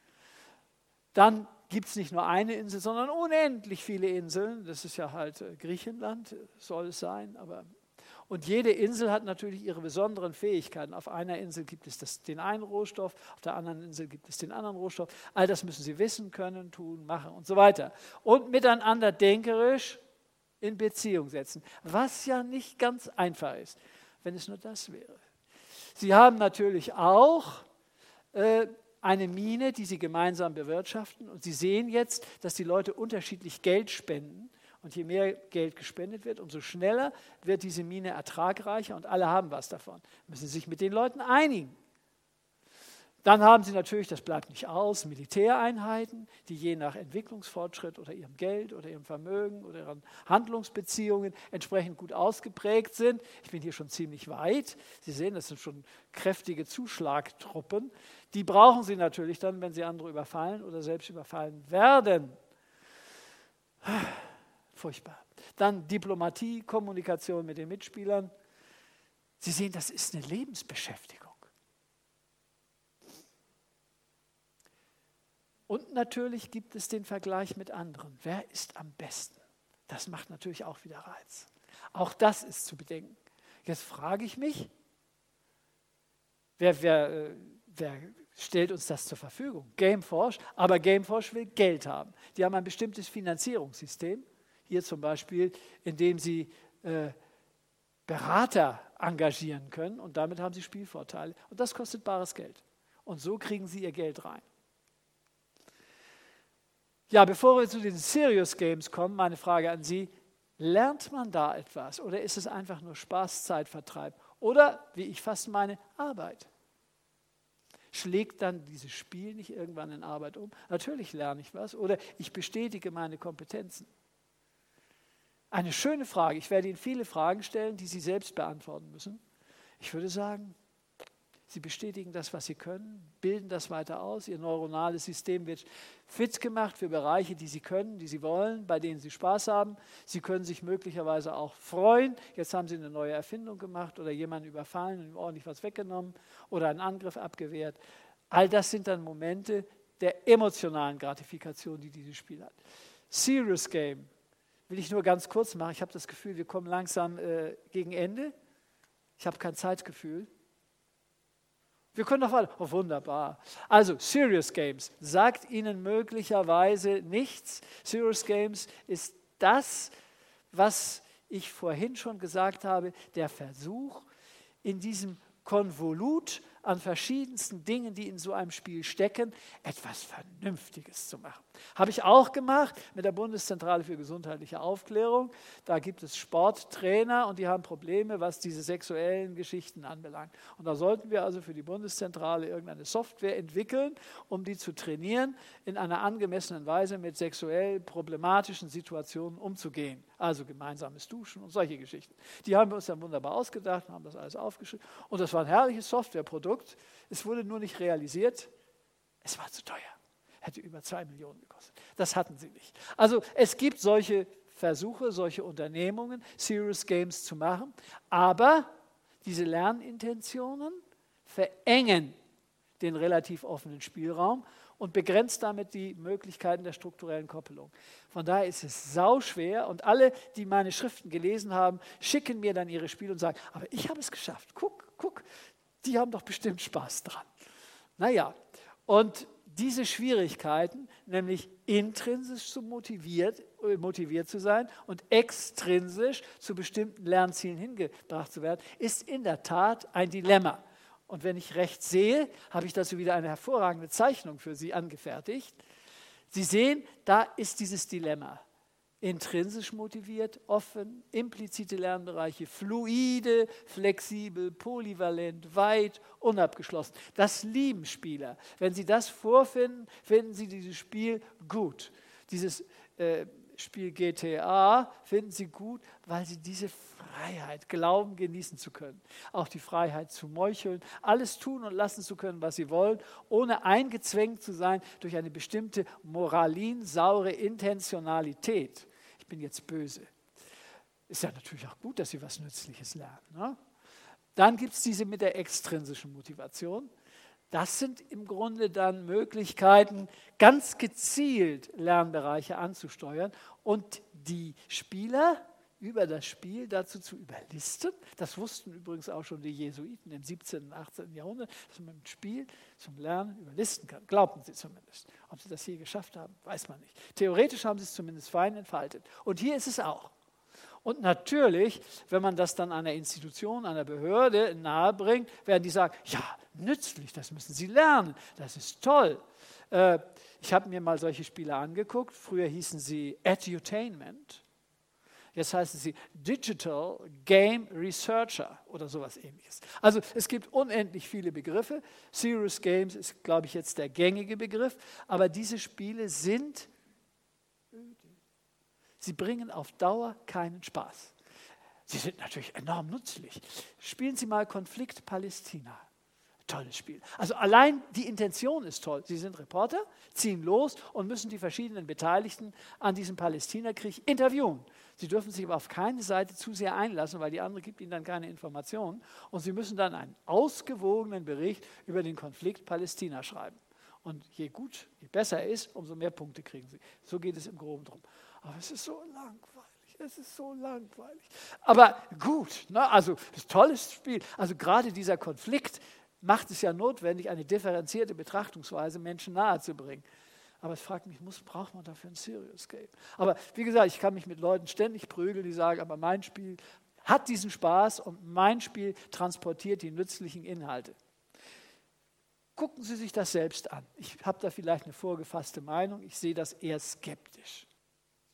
Dann gibt es nicht nur eine Insel, sondern unendlich viele Inseln. Das ist ja halt Griechenland, soll es sein. Aber und jede Insel hat natürlich ihre besonderen Fähigkeiten. Auf einer Insel gibt es das, den einen Rohstoff, auf der anderen Insel gibt es den anderen Rohstoff. All das müssen Sie wissen können, tun, machen und so weiter. Und miteinander denkerisch in Beziehung setzen, was ja nicht ganz einfach ist, wenn es nur das wäre. Sie haben natürlich auch äh, eine Mine, die Sie gemeinsam bewirtschaften. Und Sie sehen jetzt, dass die Leute unterschiedlich Geld spenden. Und je mehr Geld gespendet wird, umso schneller wird diese Mine ertragreicher und alle haben was davon. Müssen Sie sich mit den Leuten einigen. Dann haben Sie natürlich, das bleibt nicht aus, Militäreinheiten, die je nach Entwicklungsfortschritt oder ihrem Geld oder ihrem Vermögen oder ihren Handlungsbeziehungen entsprechend gut ausgeprägt sind. Ich bin hier schon ziemlich weit. Sie sehen, das sind schon kräftige Zuschlagtruppen. Die brauchen Sie natürlich dann, wenn Sie andere überfallen oder selbst überfallen werden. Furchtbar. Dann Diplomatie, Kommunikation mit den Mitspielern. Sie sehen, das ist eine Lebensbeschäftigung. Und natürlich gibt es den Vergleich mit anderen. Wer ist am besten? Das macht natürlich auch wieder Reiz. Auch das ist zu bedenken. Jetzt frage ich mich, wer, wer, wer stellt uns das zur Verfügung? Gameforge, aber Gameforge will Geld haben. Die haben ein bestimmtes Finanzierungssystem. Hier zum Beispiel, indem sie äh, Berater engagieren können und damit haben sie Spielvorteile. Und das kostet bares Geld. Und so kriegen sie ihr Geld rein. Ja, bevor wir zu den Serious Games kommen, meine Frage an Sie, lernt man da etwas oder ist es einfach nur Spaß, Zeitvertreib? Oder, wie ich fast meine, Arbeit. Schlägt dann dieses Spiel nicht irgendwann in Arbeit um? Natürlich lerne ich was oder ich bestätige meine Kompetenzen. Eine schöne Frage. Ich werde Ihnen viele Fragen stellen, die Sie selbst beantworten müssen. Ich würde sagen, Sie bestätigen das, was Sie können, bilden das weiter aus. Ihr neuronales System wird fit gemacht für Bereiche, die Sie können, die Sie wollen, bei denen Sie Spaß haben. Sie können sich möglicherweise auch freuen. Jetzt haben Sie eine neue Erfindung gemacht oder jemanden überfallen und ihm ordentlich was weggenommen oder einen Angriff abgewehrt. All das sind dann Momente der emotionalen Gratifikation, die dieses Spiel hat. Serious Game will ich nur ganz kurz machen. Ich habe das Gefühl, wir kommen langsam äh, gegen Ende. Ich habe kein Zeitgefühl. Wir können noch weiter. Oh, wunderbar. Also, Serious Games sagt Ihnen möglicherweise nichts. Serious Games ist das, was ich vorhin schon gesagt habe, der Versuch, in diesem Konvolut an verschiedensten Dingen, die in so einem Spiel stecken, etwas Vernünftiges zu machen. Habe ich auch gemacht mit der Bundeszentrale für gesundheitliche Aufklärung. Da gibt es Sporttrainer und die haben Probleme, was diese sexuellen Geschichten anbelangt. Und da sollten wir also für die Bundeszentrale irgendeine Software entwickeln, um die zu trainieren, in einer angemessenen Weise mit sexuell problematischen Situationen umzugehen. Also gemeinsames Duschen und solche Geschichten. Die haben wir uns dann wunderbar ausgedacht und haben das alles aufgeschrieben. Und das war ein herrliches Softwareprodukt. Es wurde nur nicht realisiert. Es war zu teuer. Hätte über zwei Millionen gekostet. Das hatten sie nicht. Also es gibt solche Versuche, solche Unternehmungen, Serious Games zu machen. Aber diese Lernintentionen verengen den relativ offenen Spielraum und begrenzt damit die Möglichkeiten der strukturellen Koppelung. Von daher ist es sauschwer und alle, die meine Schriften gelesen haben, schicken mir dann ihre Spiele und sagen, aber ich habe es geschafft, guck, guck, die haben doch bestimmt Spaß dran. Naja, und diese Schwierigkeiten, nämlich intrinsisch zu motiviert, motiviert zu sein und extrinsisch zu bestimmten Lernzielen hingebracht zu werden, ist in der Tat ein Dilemma. Und wenn ich recht sehe, habe ich dazu wieder eine hervorragende Zeichnung für Sie angefertigt. Sie sehen, da ist dieses Dilemma. Intrinsisch motiviert, offen, implizite Lernbereiche, fluide, flexibel, polyvalent, weit, unabgeschlossen. Das lieben Spieler. Wenn Sie das vorfinden, finden Sie dieses Spiel gut. Dieses äh, Spiel G T A finden Sie gut, weil Sie diese Freiheit glauben, genießen zu können. Auch die Freiheit zu meucheln, alles tun und lassen zu können, was Sie wollen, ohne eingezwängt zu sein durch eine bestimmte moralinsaure Intentionalität. Ich bin jetzt böse. Ist ja natürlich auch gut, dass Sie was Nützliches lernen. Ne? Dann gibt es diese mit der extrinsischen Motivation. Das sind im Grunde dann Möglichkeiten, ganz gezielt Lernbereiche anzusteuern und die Spieler über das Spiel dazu zu überlisten. Das wussten übrigens auch schon die Jesuiten im siebzehnten und achtzehnten Jahrhundert, dass man mit dem Spiel zum Lernen überlisten kann. Glaubten sie zumindest. Ob sie das je geschafft haben, weiß man nicht. Theoretisch haben sie es zumindest fein entfaltet. Und hier ist es auch. Und natürlich, wenn man das dann einer Institution, einer Behörde nahebringt, werden die sagen, ja, nützlich, das müssen Sie lernen, das ist toll. Äh, ich habe mir mal solche Spiele angeguckt, früher hießen sie Edutainment, jetzt heißen sie Digital Game Researcher oder sowas ähnliches. Also es gibt unendlich viele Begriffe, Serious Games ist, glaube ich, jetzt der gängige Begriff, aber diese Spiele sind... Sie bringen auf Dauer keinen Spaß. Sie sind natürlich enorm nützlich. Spielen Sie mal Konflikt Palästina. Tolles Spiel. Also allein die Intention ist toll. Sie sind Reporter, ziehen los und müssen die verschiedenen Beteiligten an diesem Palästinakrieg interviewen. Sie dürfen sich aber auf keine Seite zu sehr einlassen, weil die andere gibt ihnen dann keine Informationen. Und Sie müssen dann einen ausgewogenen Bericht über den Konflikt Palästina schreiben. Und je gut, je besser er ist, umso mehr Punkte kriegen Sie. So geht es im Groben drum. Aber es ist so langweilig, es ist so langweilig. Aber gut, ne? Also ein tolles Spiel. Also gerade dieser Konflikt macht es ja notwendig, eine differenzierte Betrachtungsweise Menschen nahezubringen. Aber ich frage mich, muss, braucht man dafür ein Serious Game? Aber wie gesagt, ich kann mich mit Leuten ständig prügeln, die sagen, aber mein Spiel hat diesen Spaß und mein Spiel transportiert die nützlichen Inhalte. Gucken Sie sich das selbst an. Ich habe da vielleicht eine vorgefasste Meinung, ich sehe das eher skeptisch.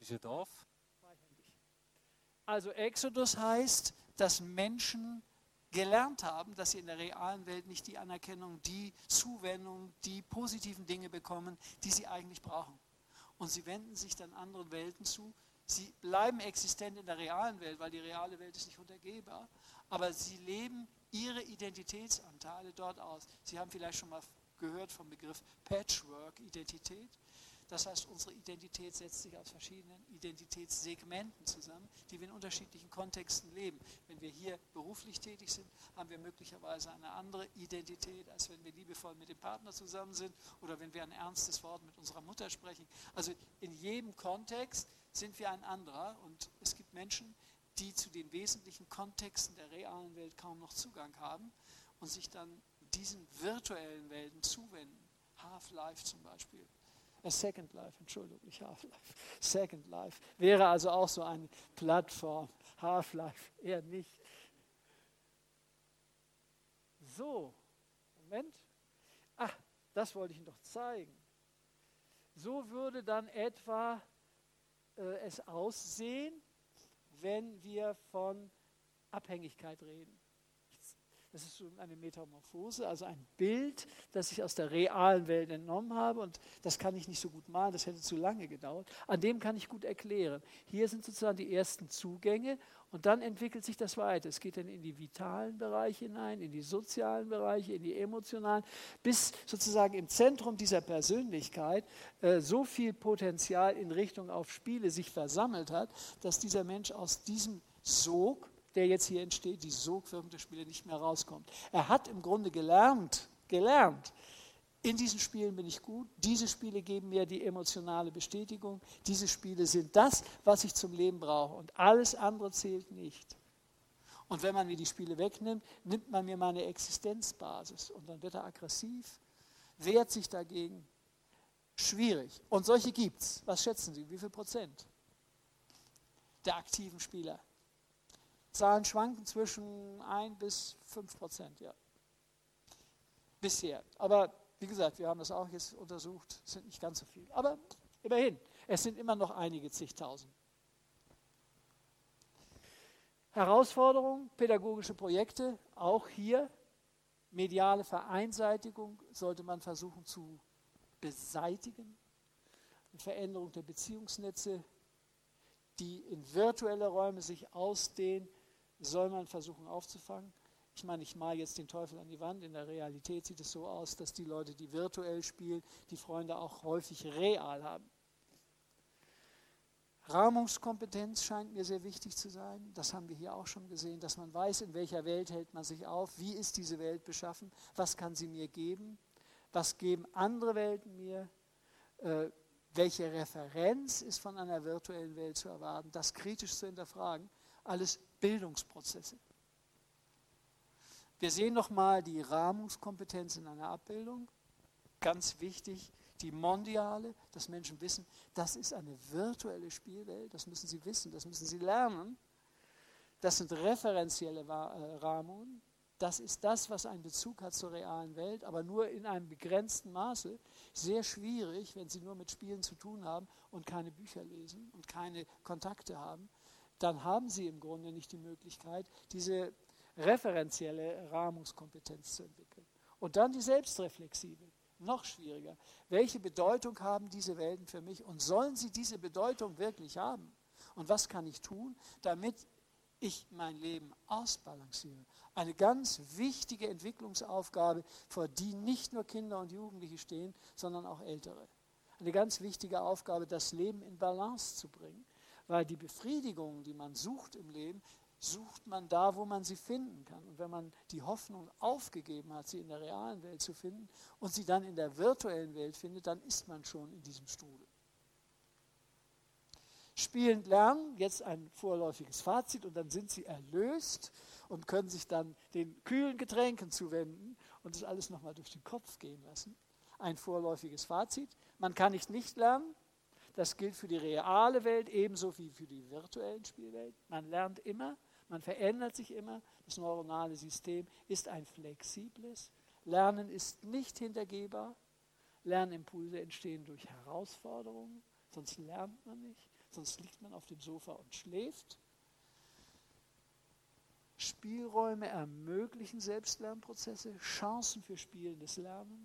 Also Exodus heißt, dass Menschen gelernt haben, dass sie in der realen Welt nicht die Anerkennung, die Zuwendung, die positiven Dinge bekommen, die sie eigentlich brauchen. Und sie wenden sich dann anderen Welten zu. Sie bleiben existent in der realen Welt, weil die reale Welt ist nicht untergehbar, aber sie leben ihre Identitätsanteile dort aus. Sie haben vielleicht schon mal gehört vom Begriff Patchwork-Identität. Das heißt, unsere Identität setzt sich aus verschiedenen Identitätssegmenten zusammen, die wir in unterschiedlichen Kontexten leben. Wenn wir hier beruflich tätig sind, haben wir möglicherweise eine andere Identität, als wenn wir liebevoll mit dem Partner zusammen sind oder wenn wir ein ernstes Wort mit unserer Mutter sprechen. Also in jedem Kontext sind wir ein anderer und es gibt Menschen, die zu den wesentlichen Kontexten der realen Welt kaum noch Zugang haben und sich dann diesen virtuellen Welten zuwenden. Half-Life zum Beispiel. A Second Life, Entschuldigung, nicht Half-Life. Second Life wäre also auch so eine Plattform. Half-Life eher nicht. So, Moment. Ach, das wollte ich Ihnen doch zeigen. So würde dann etwa äh, es aussehen, wenn wir von Abhängigkeit reden. Das ist so eine Metamorphose, also ein Bild, das ich aus der realen Welt entnommen habe. Und das kann ich nicht so gut malen, das hätte zu lange gedauert. An dem kann ich gut erklären. Hier sind sozusagen die ersten Zugänge und dann entwickelt sich das weiter. Es geht dann in die vitalen Bereiche hinein, in die sozialen Bereiche, in die emotionalen, bis sozusagen im Zentrum dieser Persönlichkeit äh, so viel Potenzial in Richtung auf Spiele sich versammelt hat, dass dieser Mensch aus diesem Sog, der jetzt hier entsteht, die Sogwirkung der Spiele nicht mehr rauskommt. Er hat im Grunde gelernt, gelernt, in diesen Spielen bin ich gut, diese Spiele geben mir die emotionale Bestätigung, diese Spiele sind das, was ich zum Leben brauche und alles andere zählt nicht. Und wenn man mir die Spiele wegnimmt, nimmt man mir meine Existenzbasis und dann wird er aggressiv, wehrt sich dagegen. Schwierig. Und solche gibt es. Was schätzen Sie, wie viel Prozent der aktiven Spieler? Zahlen schwanken zwischen ein bis fünf Prozent, ja. Bisher. Aber wie gesagt, wir haben das auch jetzt untersucht, es sind nicht ganz so viele. Aber immerhin, es sind immer noch einige zigtausend. Herausforderungen, pädagogische Projekte, auch hier mediale Vereinseitigung sollte man versuchen zu beseitigen. Eine Veränderung der Beziehungsnetze, die in virtuelle Räume sich ausdehnen, soll man versuchen aufzufangen. Ich meine, ich male jetzt den Teufel an die Wand. In der Realität sieht es so aus, dass die Leute, die virtuell spielen, die Freunde auch häufig real haben. Rahmungskompetenz scheint mir sehr wichtig zu sein. Das haben wir hier auch schon gesehen, dass man weiß, in welcher Welt hält man sich auf, wie ist diese Welt beschaffen, was kann sie mir geben, was geben andere Welten mir, äh, welche Referenz ist von einer virtuellen Welt zu erwarten, das kritisch zu hinterfragen, alles Bildungsprozesse. Wir sehen nochmal die Rahmungskompetenz in einer Abbildung, ganz wichtig, die mondiale, dass Menschen wissen, das ist eine virtuelle Spielwelt, das müssen sie wissen, das müssen sie lernen. Das sind referenzielle Rahmungen, das ist das, was einen Bezug hat zur realen Welt, aber nur in einem begrenzten Maße. Sehr schwierig, wenn Sie nur mit Spielen zu tun haben und keine Bücher lesen und keine Kontakte haben, dann haben Sie im Grunde nicht die Möglichkeit, diese referenzielle Rahmungskompetenz zu entwickeln. Und dann die selbstreflexive, noch schwieriger. Welche Bedeutung haben diese Welten für mich und sollen sie diese Bedeutung wirklich haben? Und was kann ich tun, damit ich mein Leben ausbalanciere? Eine ganz wichtige Entwicklungsaufgabe, vor die nicht nur Kinder und Jugendliche stehen, sondern auch Ältere. Eine ganz wichtige Aufgabe, das Leben in Balance zu bringen, weil die Befriedigung, die man sucht im Leben, sucht man da, wo man sie finden kann. Und wenn man die Hoffnung aufgegeben hat, sie in der realen Welt zu finden und sie dann in der virtuellen Welt findet, dann ist man schon in diesem Strudel. Spielend lernen, jetzt ein vorläufiges Fazit und dann sind sie erlöst und können sich dann den kühlen Getränken zuwenden und das alles nochmal durch den Kopf gehen lassen. Ein vorläufiges Fazit, man kann nicht nicht lernen, das gilt für die reale Welt ebenso wie für die virtuellen Spielwelt. Man lernt immer, man verändert sich immer, das neuronale System ist ein flexibles, Lernen ist nicht hintergehbar, Lernimpulse entstehen durch Herausforderungen, sonst lernt man nicht. Sonst liegt man auf dem Sofa und schläft. Spielräume ermöglichen Selbstlernprozesse, Chancen für spielendes Lernen,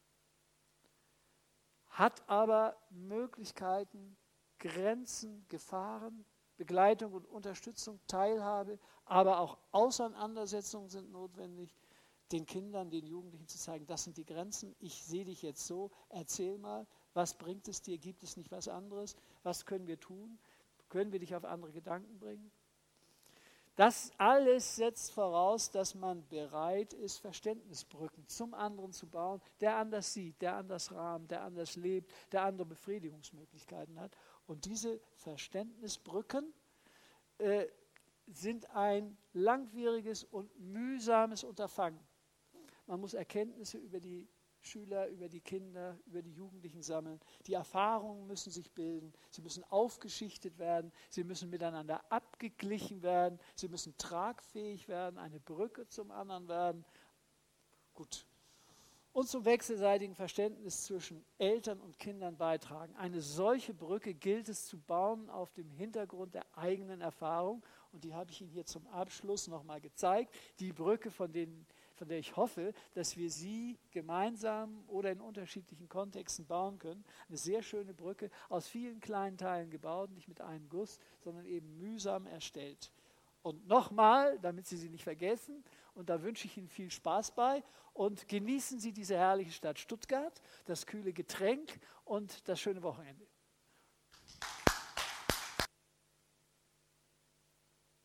hat aber Möglichkeiten, Grenzen, Gefahren, Begleitung und Unterstützung, Teilhabe, aber auch Auseinandersetzungen sind notwendig, den Kindern, den Jugendlichen zu zeigen, das sind die Grenzen, ich sehe dich jetzt so, erzähl mal, was bringt es dir, gibt es nicht was anderes, was können wir tun, können wir dich auf andere Gedanken bringen? Das alles setzt voraus, dass man bereit ist, Verständnisbrücken zum anderen zu bauen, der anders sieht, der anders rahmt, der anders lebt, der andere Befriedigungsmöglichkeiten hat. Und diese Verständnisbrücken äh, sind ein langwieriges und mühsames Unterfangen. Man muss Erkenntnisse über die Schüler, über die Kinder, über die Jugendlichen sammeln. Die Erfahrungen müssen sich bilden, sie müssen aufgeschichtet werden, sie müssen miteinander abgeglichen werden, sie müssen tragfähig werden, eine Brücke zum anderen werden. Gut. Und zum wechselseitigen Verständnis zwischen Eltern und Kindern beitragen. Eine solche Brücke gilt es zu bauen auf dem Hintergrund der eigenen Erfahrung. Und die habe ich Ihnen hier zum Abschluss nochmal gezeigt. Die Brücke, von, denen, von der ich hoffe, dass wir sie gemeinsam oder in unterschiedlichen Kontexten bauen können. Eine sehr schöne Brücke, aus vielen kleinen Teilen gebaut, nicht mit einem Guss, sondern eben mühsam erstellt. Und nochmal, damit Sie sie nicht vergessen, und da wünsche ich Ihnen viel Spaß bei, und genießen Sie diese herrliche Stadt Stuttgart, das kühle Getränk und das schöne Wochenende.